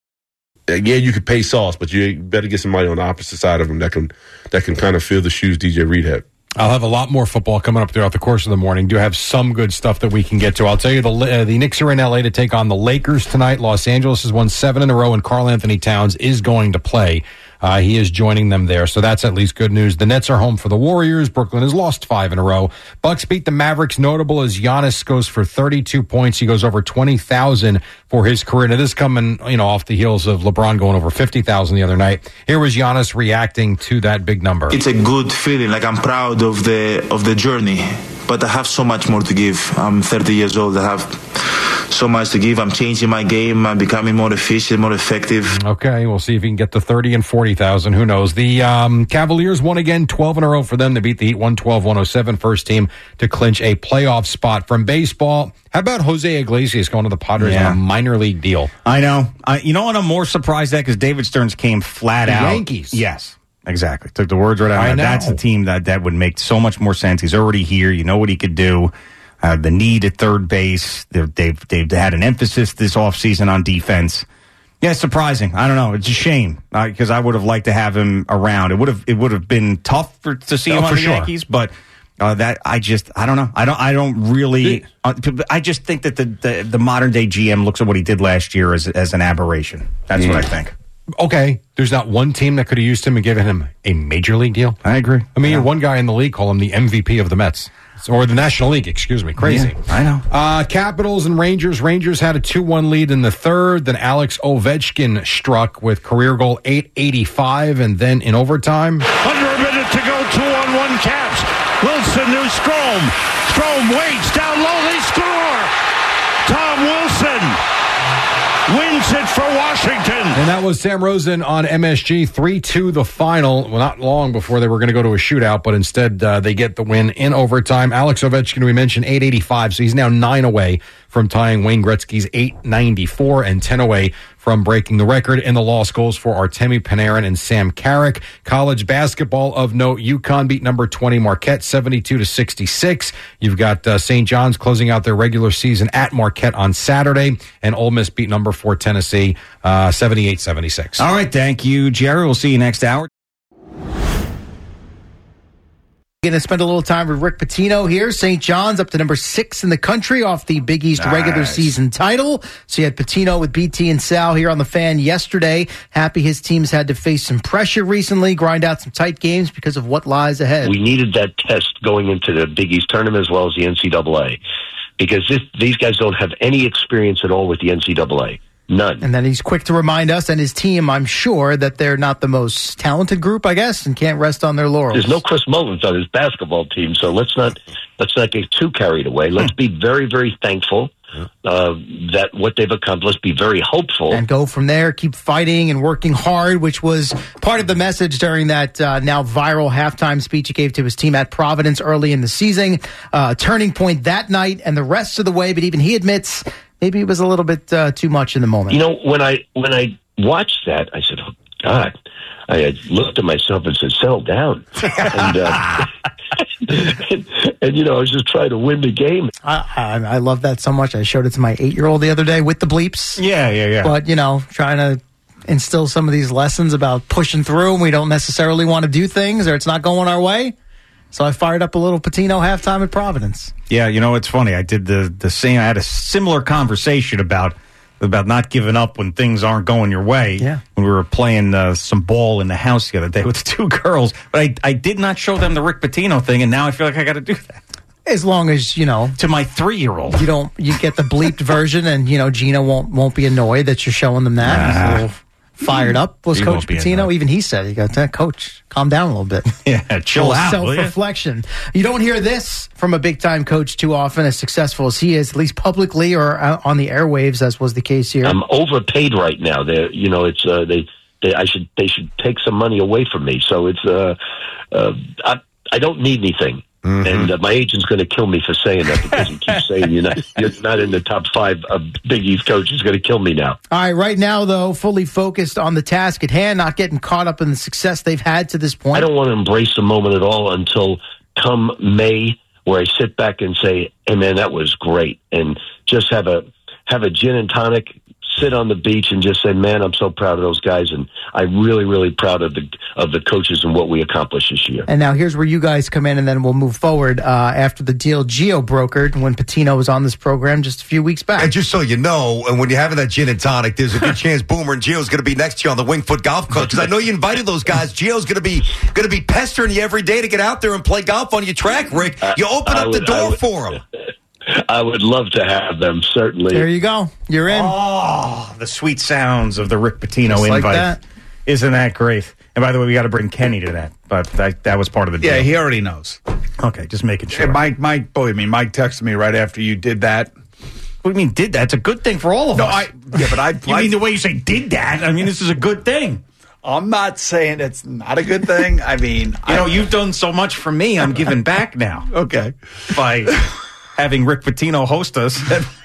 Yeah, you could pay Sauce, but you better get somebody on the opposite side of him that can that can kind of fill the shoes D J Reed had. I'll have a lot more football coming up throughout the course of the morning. Do have some good stuff that we can get to. I'll tell you, the uh, the Knicks are in L A to take on the Lakers tonight. Los Angeles has won seven in a row, and Karl Anthony Towns is going to play. Uh, he is joining them there, so that's at least good news. The Nets are home for the Warriors. Brooklyn has lost five in a row. Bucks beat the Mavericks. Notable as Giannis goes for thirty-two points. He goes over twenty thousand for his career. Now, this is coming, you know, off the heels of LeBron going over fifty thousand the other night. Here was Giannis reacting to that big number. It's a good feeling. Like, I'm proud of the of the journey, but I have so much more to give. I'm thirty years old. I have so much to give. I'm changing my game. I'm becoming more efficient, more effective. Okay, we'll see if he can get to thirty and forty thousand. Who knows? The um, Cavaliers won again, twelve in a row for them. They beat the Heat one twelve one oh seven. First team to clinch a playoff spot. From baseball, how about Jose Iglesias going to the Padres Yeah. on a minor league deal? I know. I, you know what I'm more surprised at? Because David Stearns came flat The out. Yankees. Yes, exactly. Took the words right out I of my know. mouth. That's the team that, that would make so much more sense. He's already here. You know what he could do. uh, the need at third base. They've, they've they've had an emphasis this offseason on defense. Yeah, it's surprising. I don't know. It's a shame because uh, I would have liked to have him around. It would have it would have been tough for, to see oh, him on for the sure. Yankees, but uh, that I just I don't know. I don't I don't really. Uh, I just think that the, the the modern day G M looks at what he did last year as as an aberration. That's mm. what I think. Okay, there's not one team that could have used him and given him a major league deal. I agree. I mean, yeah. one guy in the league called him the M V P of the Mets. Or the National League, excuse me. Crazy. Yeah, I know. Uh, Capitals and Rangers. Rangers had a two one lead in the third. Then Alex Ovechkin struck with career goal eight eighty-five. And then in overtime. Under a minute to go, two on one Caps. Wilson to Strome. Strome waits down low. They score. Tom Wilson wins it for Washington. And that was Sam Rosen on M S G. three two the final. Well, not long before they were going to go to a shootout, but instead uh, they get the win in overtime. Alex Ovechkin, we mentioned, eight eighty-five, so he's now nine away from tying Wayne Gretzky's eight ninety-four and ten away from breaking the record in the lost goals for Artemi Panarin and Sam Carrick. College basketball of note, UConn beat number twenty Marquette seventy-two to sixty-six. You've got uh, Saint John's closing out their regular season at Marquette on Saturday, and Ole Miss beat number four Tennessee uh, seventy-eight seventy-six. All right, thank you, Jerry. We'll see you next hour. Going to spend a little time with Rick Pitino here. Saint John's up to number six in the country off the Big East nice. regular season title. So you had Pitino with B T and Sal here on the Fan yesterday. Happy his team's had to face some pressure recently, grind out some tight games because of what lies ahead. We needed that test going into the Big East tournament as well as the N C double A because this, these guys don't have any experience at all with the N C double A. None. And then he's quick to remind us and his team, I'm sure, that they're not the most talented group, I guess, and can't rest on their laurels. There's no Chris Mullins on his basketball team, so let's not let's not get too carried away. Let's be very, very thankful uh, that what they've accomplished, be very hopeful. And go from there, keep fighting and working hard, which was part of the message during that uh, now viral halftime speech he gave to his team at Providence early in the season. Uh, turning point that night and the rest of the way, but even he admits maybe it was a little bit uh, too much in the moment. You know, when I when I watched that, I said, oh, God. I looked at myself and said, settle down. and, uh, and, and, you know, I was just trying to win the game. I, I, I love that so much. I showed it to my eight-year-old the other day with the bleeps. Yeah, yeah, yeah. But, you know, trying to instill some of these lessons about pushing through and we don't necessarily want to do things or it's not going our way. So I fired up a little Pitino halftime at Providence. Yeah, you know, it's funny. I did the the same. I had a similar conversation about about not giving up when things aren't going your way. Yeah. When we were playing uh, some ball in the house the other day with the two girls. But I, I did not show them the Rick Pitino thing, and now I feel like I got to do that. As long as, you know, to my three-year-old. You don't you get the bleeped version, and, you know, Gina won't won't be annoyed that you're showing them that. Nah. He's a little fired up. Was He Coach won't be Pitino? annoyed. Even he said, he goes, Coach, calm down a little bit. Yeah, chill out, will ya? Self-reflection. You don't hear this from a big-time coach too often, as successful as he is, at least publicly or on the airwaves, as was the case here. I'm overpaid right now. They're, you know, it's uh, they, they. I should. They should take some money away from me. So it's. Uh, uh, I. I don't need anything. Mm-hmm. And uh, my agent's going to kill me for saying that because he keeps saying you're not, you're not in the top five of Big East coaches. He's going to kill me now. All right, right now, though, fully focused on the task at hand, not getting caught up in the success they've had to this point. I don't want to embrace the moment at all until come May, where I sit back and say, hey, man, that was great. And just have a have a gin and tonic, sit on the beach and just say, man, I'm so proud of those guys. And I'm really, really proud of the of the coaches and what we accomplished this year. And now here's where you guys come in, and then we'll move forward uh, after the deal Gio brokered when Pitino was on this program just a few weeks back. And just so you know, and when you're having that gin and tonic, there's a good chance Boomer and Gio's going to be next to you on the Wingfoot Golf Club, because I know you invited those guys. Gio's going to be going to be pestering you every day to get out there and play golf on your track, Rick. You open I up would, the door would, for them. I would love to have them, certainly. There you go. You're in. Oh, the sweet sounds of the Rick Pitino Just like invite. that. Isn't that great? And by the way, we got to bring Kenny to that. But that, that was part of the deal. Yeah, he already knows. Okay, just making sure. And Mike, Mike, believe me, Mike texted me right after you did that. What do you mean did that? It's a good thing for all of no, us. I, yeah, but I. You mean the way you say did that? I mean, this is a good thing. I'm not saying it's not a good thing. I mean, you I, know, you've done so much for me. I'm giving back now. Okay. By having Rick Pitino host us at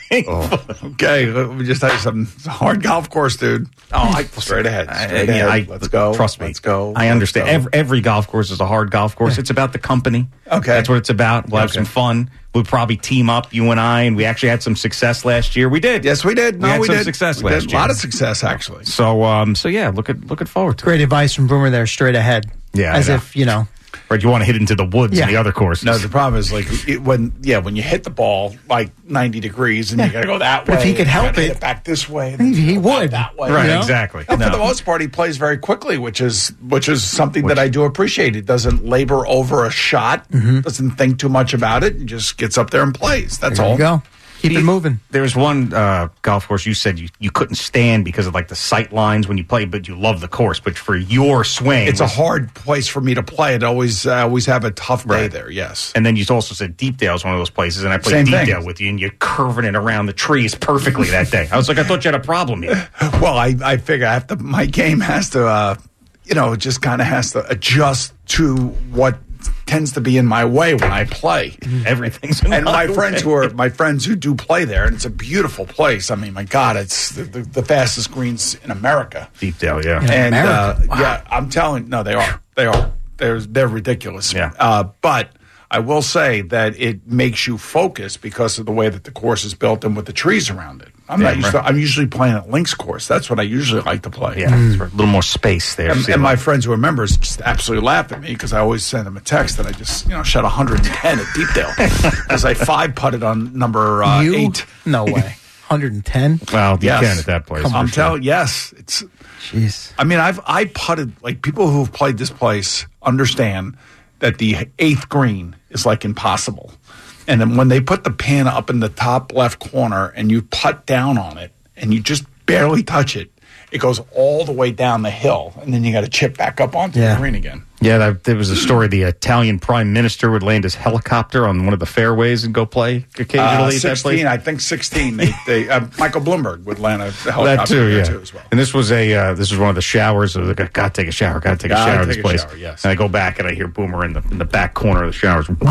Okay, let me just tell you something. It's a hard golf course, dude. Oh, I, straight ahead. I, Straight yeah, ahead. I- Let's go. Trust me. Let's go. I understand. Let's Every, every golf course is a hard golf course. It's about the company. Okay. That's what it's about. We'll have Okay. some fun. We'll probably team up, you and I, and we actually had some success last year. We did. Yes, we did. No, we had we some did. success We last did. year. A lot of success, actually. So, um, so yeah, look at looking forward to Great advice from Boomer there, straight ahead. Yeah, I As know. if, you know. Right, you want to hit into the woods Yeah. in the other courses. No, the problem is like it, when yeah when you hit the ball like ninety degrees and you got to go that But way. if he could and you help gotta hit it, back this way, He, he would. that way, Right, you know? exactly. And No. For the most part, he plays very quickly, which is which is something that I do appreciate. He doesn't labor over a shot, doesn't think too much about it, and just gets up there and plays. That's There all. you go. Keep it moving. There was one uh, golf course you said you, you couldn't stand because of like the sight lines when you play, but you love the course. But for your swing, It's a hard place for me to play. It always I always have a tough day Right. there. Yes. And then you also said Deepdale is one of those places, and I played Same thing. Deepdale with you, and you're curving it around the trees perfectly that day. I was like, I thought you had a problem here. Well, I, I figure I have to, my game has to, uh, you know, it just kind of has to adjust to what tends to be in my way when I play. Everything's in and my my friends way. who are my friends who do play there, and it's a beautiful place. I mean, my God, it's the, the, the fastest greens in America. Deepdale, yeah. And uh, America? Wow. yeah, I'm telling, no, they are, they are, they're they're ridiculous. Yeah. Uh, but I will say that it makes you focus because of the way that the course is built and with the trees around it. I'm Yeah, not used to, right. I'm usually playing at links course. That's what I usually like to play. Yeah, it's a little more space there. And, See, and my like- friends who are members just absolutely laugh at me because I always send them a text that I just, you know, shot one hundred ten at Deepdale because I five putted on number uh, you? eight. No way. one hundred ten? well, you Yes. can at that place. Come for I'm sure. telling, yes, it's. Jeez. I mean, I've I putted like people who've played this place understand that the eighth green is like impossible, and then when they put the pin up in the top left corner and you putt down on it and you just barely touch it, it goes all the way down the hill, and then you got to chip back up onto Yeah. the green again. Yeah, that, there was a story. The Italian prime minister would land his helicopter on one of the fairways and go play occasionally. Uh, at that place. sixteen, I think sixteen. They, they uh, Michael Bloomberg would land a That helicopter too, there yeah. too as well. And this was a uh, this was one of the showers. I was like, gotta take a shower, gotta take a Gotta shower in take this a place. shower, yes. And I go back and I hear Boomer in the in the back corner of the showers. And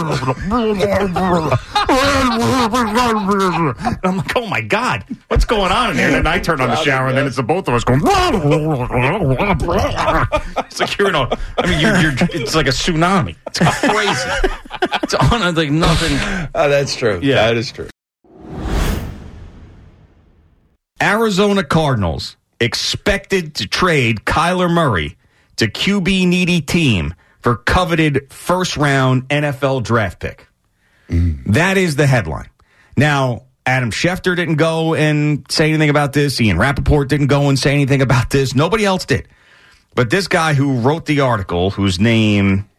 I'm like, oh my god, what's going on in here? And then I turn on the shower, and then it's the both of us going. It's like you're in a. I mean, you're, you're. It's like a tsunami. It's crazy. It's on like nothing. Oh, that's true. Yeah. That is true. Arizona Cardinals expected to trade Kyler Murray to Q B needy team for coveted first round N F L draft pick. That is the headline. Now, Adam Schefter didn't go and say anything about this. Ian Rappaport didn't go and say anything about this. Nobody else did. But this guy who wrote the article, whose name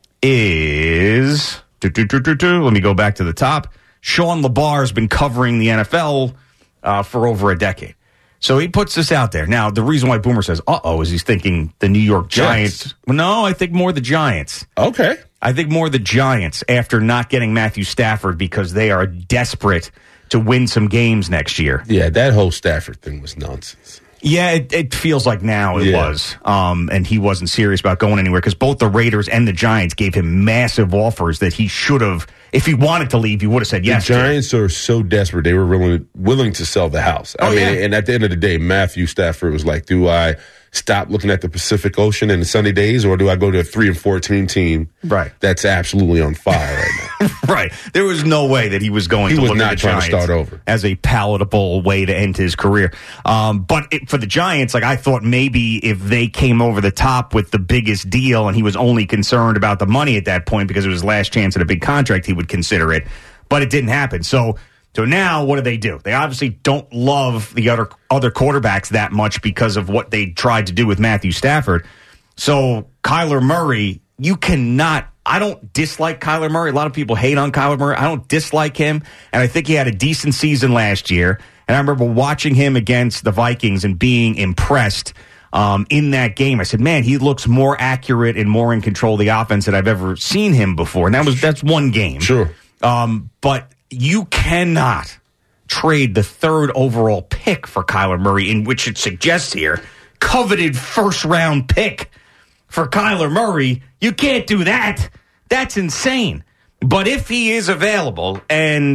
is... Let me go back to the top. Sean LaBar has been covering the N F L uh, for over a decade. So he puts this out there. Now, the reason why Boomer says, uh-oh, is he's thinking the New York Giants. Jets. No, I think more the Giants. Okay. I think more the Giants after not getting Matthew Stafford because they are desperate to win some games next year. Yeah, that whole Stafford thing was nonsense. Yeah, it, it feels like now it Yeah. was. Um, and he wasn't serious about going anywhere because both the Raiders and the Giants gave him massive offers that he should have, if he wanted to leave, he would have said yes. The to. Giants are so desperate; they were willing willing to sell the house. I Oh, mean, yeah. and at the end of the day, Matthew Stafford was like, "Do I stop looking at the Pacific Ocean in the sunny days, or do I go to a three and fourteen team Right. that's absolutely on fire right now?" Right. There was no way that he was going He to was look not at the trying to Giants start over. as a palatable way to end his career. Um, but it, for the Giants, like I thought maybe if they came over the top with the biggest deal and he was only concerned about the money at that point because it was his last chance at a big contract, he would consider it. But it didn't happen. So so now what do they do? They obviously don't love the other other quarterbacks that much because of what they tried to do with Matthew Stafford. So Kyler Murray, you cannot. I don't dislike Kyler Murray. A lot of people hate on Kyler Murray. I don't dislike him, and I think he had a decent season last year. And I remember watching him against the Vikings and being impressed um, in that game. I said, "Man, he looks more accurate and more in control of the offense than I've ever seen him before." And that was that's one game, Sure. um, but you cannot trade the third overall pick for Kyler Murray, in which it suggests here coveted first round pick for Kyler Murray. You can't do that. That's insane. But if he is available, and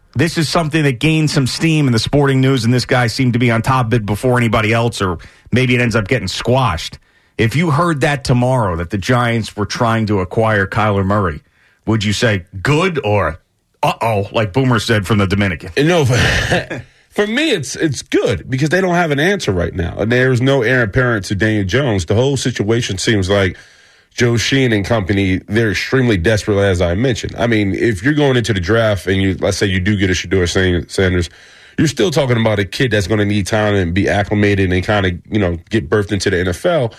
this is something that gained some steam in the sporting news, and this guy seemed to be on top of it before anybody else, or maybe it ends up getting squashed. If you heard that tomorrow, that the Giants were trying to acquire Kyler Murray, would you say good or uh-oh, like Boomer said from the Dominican? No, for, for me, it's it's good because they don't have an answer right now. And there's no heir apparent to Daniel Jones. The whole situation seems like Joe Sheehan and company, they're extremely desperate, as I mentioned. I mean, if you're going into the draft and you, let's say you do get a Shedeur Sanders, you're still talking about a kid that's going to need time and be acclimated and kind of, you know, get birthed into the N F L.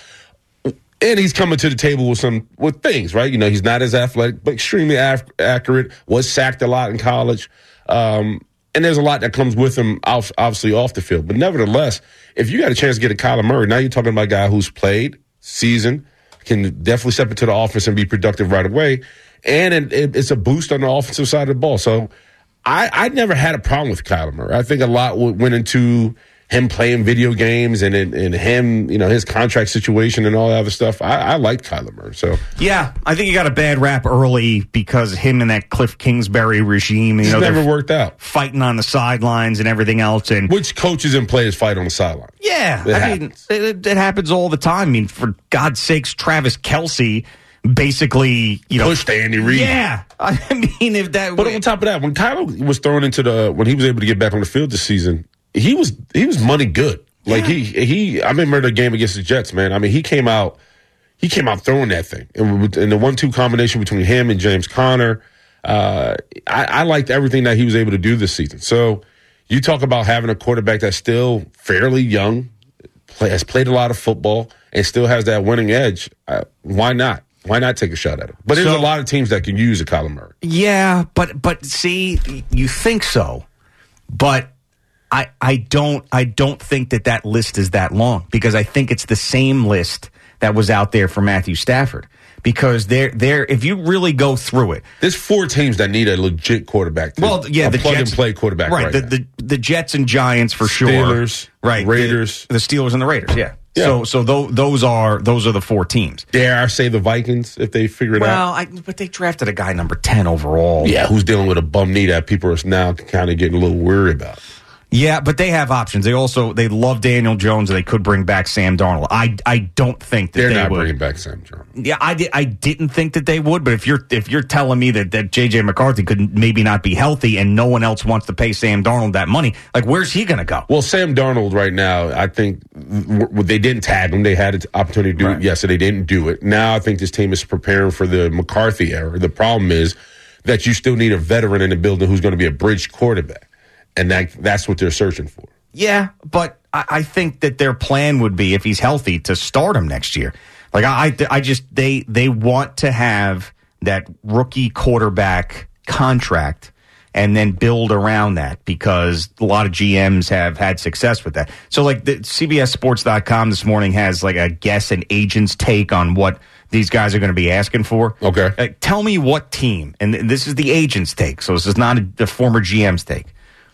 And he's coming to the table with some with things, right? You know, he's not as athletic, but extremely af- accurate, was sacked a lot in college. Um, and there's a lot that comes with him, off, obviously, off the field. But nevertheless, if you got a chance to get a Kyler Murray, now you're talking about a guy who's played, seasoned, can definitely step into the offense and be productive right away. And it, it, it's a boost on the offensive side of the ball. So I, I never had a problem with Kyler Murray. I think a lot went into him playing video games and, and, and him, you know, his contract situation and all that other stuff. I, I liked Kyler Murray. So yeah, I think he got a bad rap early because him and that Cliff Kingsbury regime, you it's know, never worked out. Fighting on the sidelines and everything else. And which coaches and players fight on the sideline? Yeah, it I happens. mean, it, it happens all the time. I mean, for God's sakes, Travis Kelce basically, you know, pushed Andy Reid. Yeah, I mean, if that. But on top of that, when Kyler was thrown into the, when he was able to get back on the field this season, he was he was money good. Like yeah. he he, I remember the game against the Jets, man. I mean, he came out, he came out throwing that thing, and, and the one-two combination between him and James Conner, uh, I, I liked everything that he was able to do this season. So you talk about having a quarterback that's still fairly young, play, has played a lot of football, and still has that winning edge. Uh, why not? Why not take a shot at it? But there's so, a lot of teams that can use a Kyler Murray. Yeah, but but see, you think so, but. I, I don't I don't think that that list is that long because I think it's the same list that was out there for Matthew Stafford because they're they're if you really go through it, there's four teams that need a legit quarterback. To, well, yeah, a the plug Jets, and play quarterback, right? right the, now. the the Jets and Giants for Steelers, sure, right? Raiders, the, the Steelers and the Raiders, yeah. Yeah. So so th- those are those are the four teams. Dare I say the Vikings if they figure it well, out? Well, but they drafted a guy number ten overall. Yeah, who's dealing with a bum knee that people are now kind of getting a little worried about. Yeah, but they have options. They also they love Daniel Jones, and they could bring back Sam Darnold. I, I don't think that they're they not would. bringing back Sam Darnold. Yeah, I, di- I didn't think that they would, but if you're if you're telling me that, that J J McCarthy could maybe not be healthy and no one else wants to pay Sam Darnold that money, like where's he going to go? Well, Sam Darnold right now, I think w- w- they didn't tag him. They had an opportunity to do right. it. Yes, so they didn't do it. Now I think this team is preparing for the McCarthy era. The problem is that you still need a veteran in the building who's going to be a bridge quarterback, and that that's what they're searching for. Yeah, but I, I think that their plan would be, if he's healthy, to start him next year. Like I, I just they they want to have that rookie quarterback contract and then build around that because a lot of G Ms have had success with that. So like the C B S Sports dot com this morning has like a guess an agent's take on what these guys are going to be asking for. Okay, uh, tell me what team, and this is the agent's take, so this is not a, the former G M's take.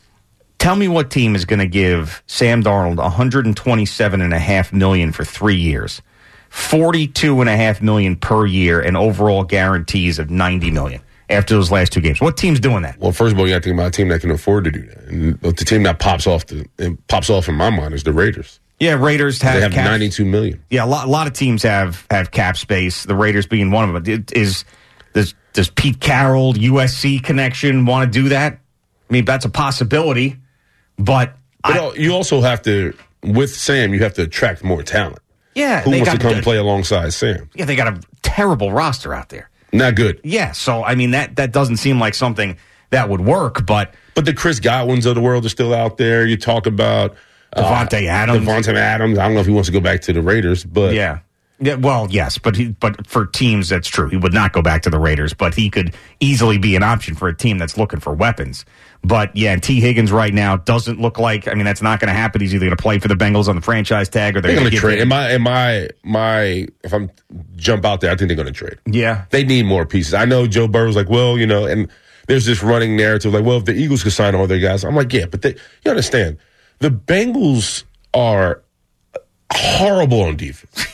Tell me what team is going to give Sam Darnold one hundred twenty-seven point five million dollars for three years, forty-two point five million dollars per year, and overall guarantees of ninety million dollars after those last two games. What team's doing that? Well, first of all, you got to think about a team that can afford to do that. And the team that pops off the and pops off in my mind is the Raiders. Yeah, Raiders have they have cap, ninety-two million dollars. Yeah, a lot, a lot of teams have, have cap space. The Raiders being one of them. Is does does Pete Carroll U S C connection want to do that? I mean, that's a possibility. But, but I, you also have to, with Sam, you have to attract more talent. Yeah. Who wants got, to come play alongside Sam? Yeah, they got a terrible roster out there. Not good. Yeah, so, I mean, that, that doesn't seem like something that would work, but... But the Chris Godwins of the world are still out there. You talk about... Devontae uh, Adams. Devontae Adams. I don't know if he wants to go back to the Raiders, but... Yeah. Yeah, well, yes, but he, but for teams, that's true. He would not go back to the Raiders, but he could easily be an option for a team that's looking for weapons. But, yeah, T. Higgins right now doesn't look like, I mean, that's not going to happen. He's either going to play for the Bengals on the franchise tag or they're, they're going to trade. Him. Am I, am I, my, if I'm jump out there, I think they're going to trade. Yeah. They need more pieces. I know Joe Burrow's like, well, you know, and there's this running narrative like, well, if the Eagles could sign all their guys, I'm like, yeah, but they, you understand, the Bengals are horrible on defense.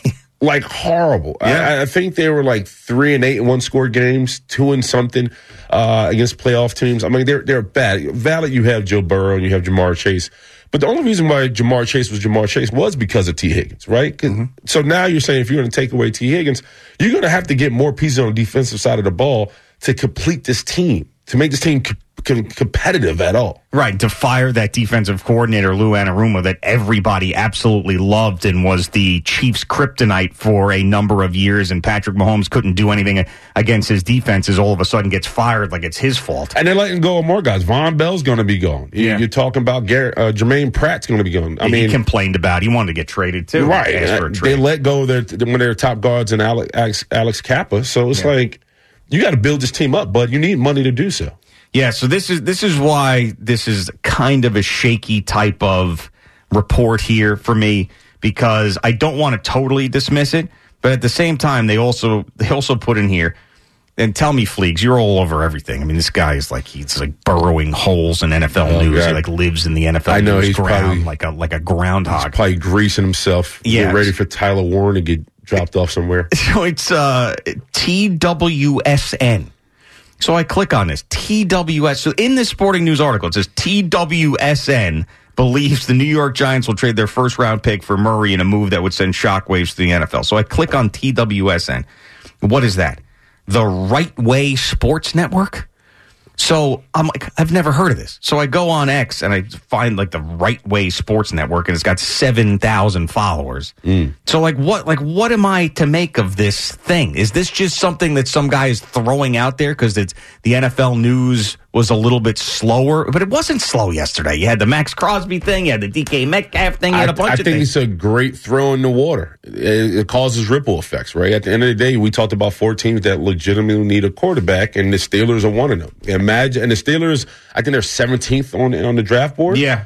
like horrible. Yeah. I, I think they were like three and eight in one score games, two and something uh, against playoff teams. I mean, they're they're bad. Valid, you have Joe Burrow and you have Jamar Chase. But the only reason why Jamar Chase was Jamar Chase was because of T. Higgins, right? Mm-hmm. So now you're saying if you're going to take away T. Higgins, you're going to have to get more pieces on the defensive side of the ball to complete this team, to make this team co- co- competitive at all. Right, to fire that defensive coordinator, Lou Anarumo, that everybody absolutely loved and was the Chiefs' kryptonite for a number of years, and Patrick Mahomes couldn't do anything against his defenses, all of a sudden gets fired like it's his fault. And they're letting go of more guys. Von Bell's going to be gone. Yeah. You're talking about Garrett, uh, Jermaine Pratt's going to be gone. I he mean, complained about it. He wanted to get traded, too. Right. Asked for a trade. They let go of their, one of their top guards in Alex, Alex, Alex Kappa. So it's yeah. like, you got to build this team up, but you need money to do so. Yeah, so this is this is why this is kind of a shaky type of report here for me, because I don't want to totally dismiss it, but at the same time they also they also put in here, and tell me, Fleegs, you're all over everything. I mean, this guy is like he's like burrowing holes in N F L oh, news. God. He like lives in the N F L I know, news he's ground probably, like a like a groundhog. He's probably greasing himself, yeah, getting ready for Tyler Warren to get dropped off somewhere. So it's uh, T W S N. So I click on this, T W S. So in this Sporting News article, it says T W S N believes the New York Giants will trade their first round pick for Murray in a move that would send shockwaves to the N F L. So I click on T W S N. What is that? The Right Way Sports Network? So I'm like, I've never heard of this. So I go on X and I find like the Right Way Sports Network, and it's got seven thousand followers. Mm. So like what, like what am I to make of this thing? Is this just something that some guy is throwing out there because it's the N F L news was a little bit slower, but it wasn't slow yesterday. You had the Max Crosby thing, you had the D K Metcalf thing, you had a bunch I, I of think things. it's a great throw in the water. It, it causes ripple effects, right? At the end of the day, we talked about four teams that legitimately need a quarterback, and the Steelers are one of them. Imagine, and the Steelers, I think they're seventeenth on on the draft board. Yeah,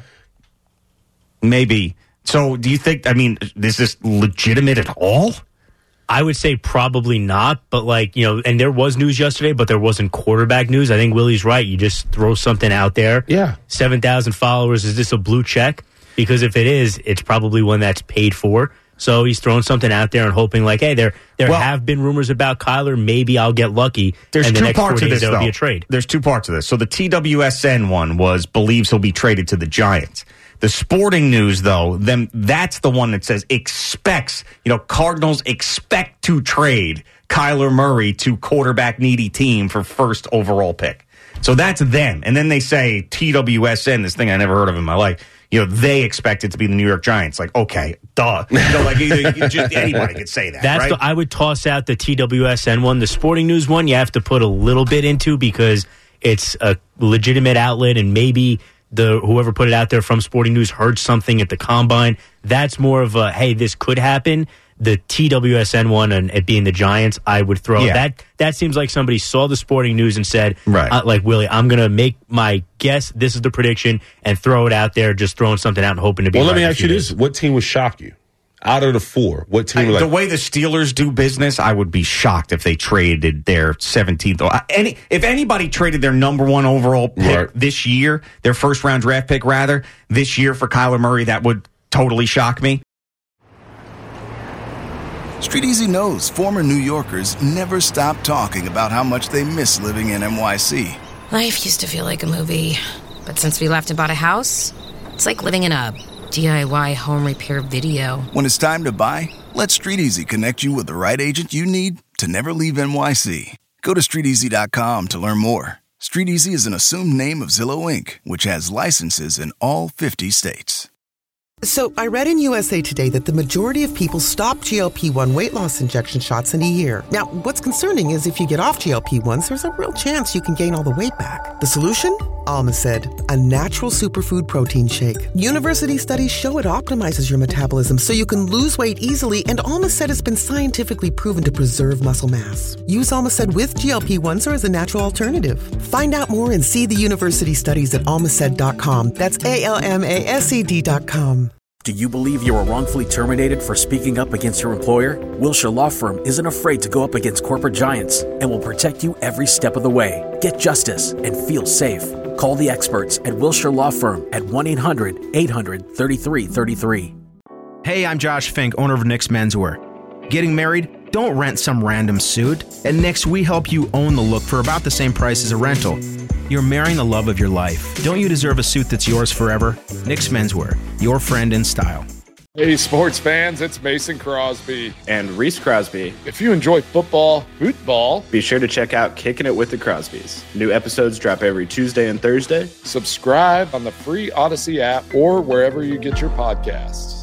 maybe. So, do you think? I mean, is this legitimate at all? I would say probably not, but like, you know, and there was news yesterday, but there wasn't quarterback news. I think Willie's right. You just throw something out there. Yeah. seven thousand followers. Is this a blue check? Because if it is, it's probably one that's paid for. So he's throwing something out there and hoping like, hey, there there well, have been rumors about Kyler. Maybe I'll get lucky. There's and the two next parts of this, there'll though. be a trade. There's two parts of this. So the T W S N one was believes he'll be traded to the Giants. The Sporting News, though, them that's the one that says expects, you know, Cardinals expect to trade Kyler Murray to quarterback needy team for first overall pick. So that's them. And then they say T W S N, this thing I never heard of in my life. You know, they expect it to be the New York Giants. Like, okay, duh. You know, like you, you just anybody could say that. That's right? the, I would toss out the T W S N one. The Sporting News one, you have to put a little bit into because it's a legitimate outlet, and maybe the whoever put it out there from Sporting News heard something at the Combine. That's more of a, hey, this could happen. The T W S N one and it being the Giants, I would throw Yeah. that. That seems like somebody saw the Sporting News and said, Right. uh, like, Willie, I'm going to make my guess. This is the prediction and throw it out there, just throwing something out and hoping to be Well, let right me a ask few you days. this. What team would shock you? Out of the four, what team I- would like... the way the Steelers do business, I would be shocked if they traded their seventeenth. or- Any if anybody traded their number one overall pick Right. this year, their first round draft pick rather this year for Kyler Murray, that would totally shock me. Street Easy knows former New Yorkers never stop talking about how much they miss living in N Y C. Life used to feel like a movie, but since we left and bought a house, it's like living in a D I Y home repair video. When it's time to buy, let Street Easy connect you with the right agent you need to never leave N Y C. Go to street easy dot com to learn more. Street Easy is an assumed name of Zillow Incorporated, which has licenses in all fifty states. So I read in U S A Today that the majority of people stop G L P one weight loss injection shots in a year. Now, what's concerning is if you get off G L P ones, there's a real chance you can gain all the weight back. The solution? Almacid, a natural superfood protein shake. University studies show it optimizes your metabolism so you can lose weight easily, and Almacid has been scientifically proven to preserve muscle mass. Use Almacid with G L P ones or as a natural alternative. Find out more and see the university studies at almacid dot com. That's A L M A S E D dot com. Do you believe you were wrongfully terminated for speaking up against your employer? Wilshire Law Firm isn't afraid to go up against corporate giants and will protect you every step of the way. Get justice and feel safe. Call the experts at Wilshire Law Firm at one eight hundred eight hundred thirty-three thirty-three. Hey, I'm Josh Fink, owner of Nick's Menswear. Getting married? Don't rent some random suit. At Knix, we help you own the look for about the same price as a rental. You're marrying the love of your life. Don't you deserve a suit that's yours forever? Knix Menswear, your friend in style. Hey, sports fans, it's Mason Crosby. And Reese Crosby. If you enjoy football, football, be sure to check out Kicking It with the Crosbys. New episodes drop every Tuesday and Thursday. Subscribe on the free Odyssey app or wherever you get your podcasts.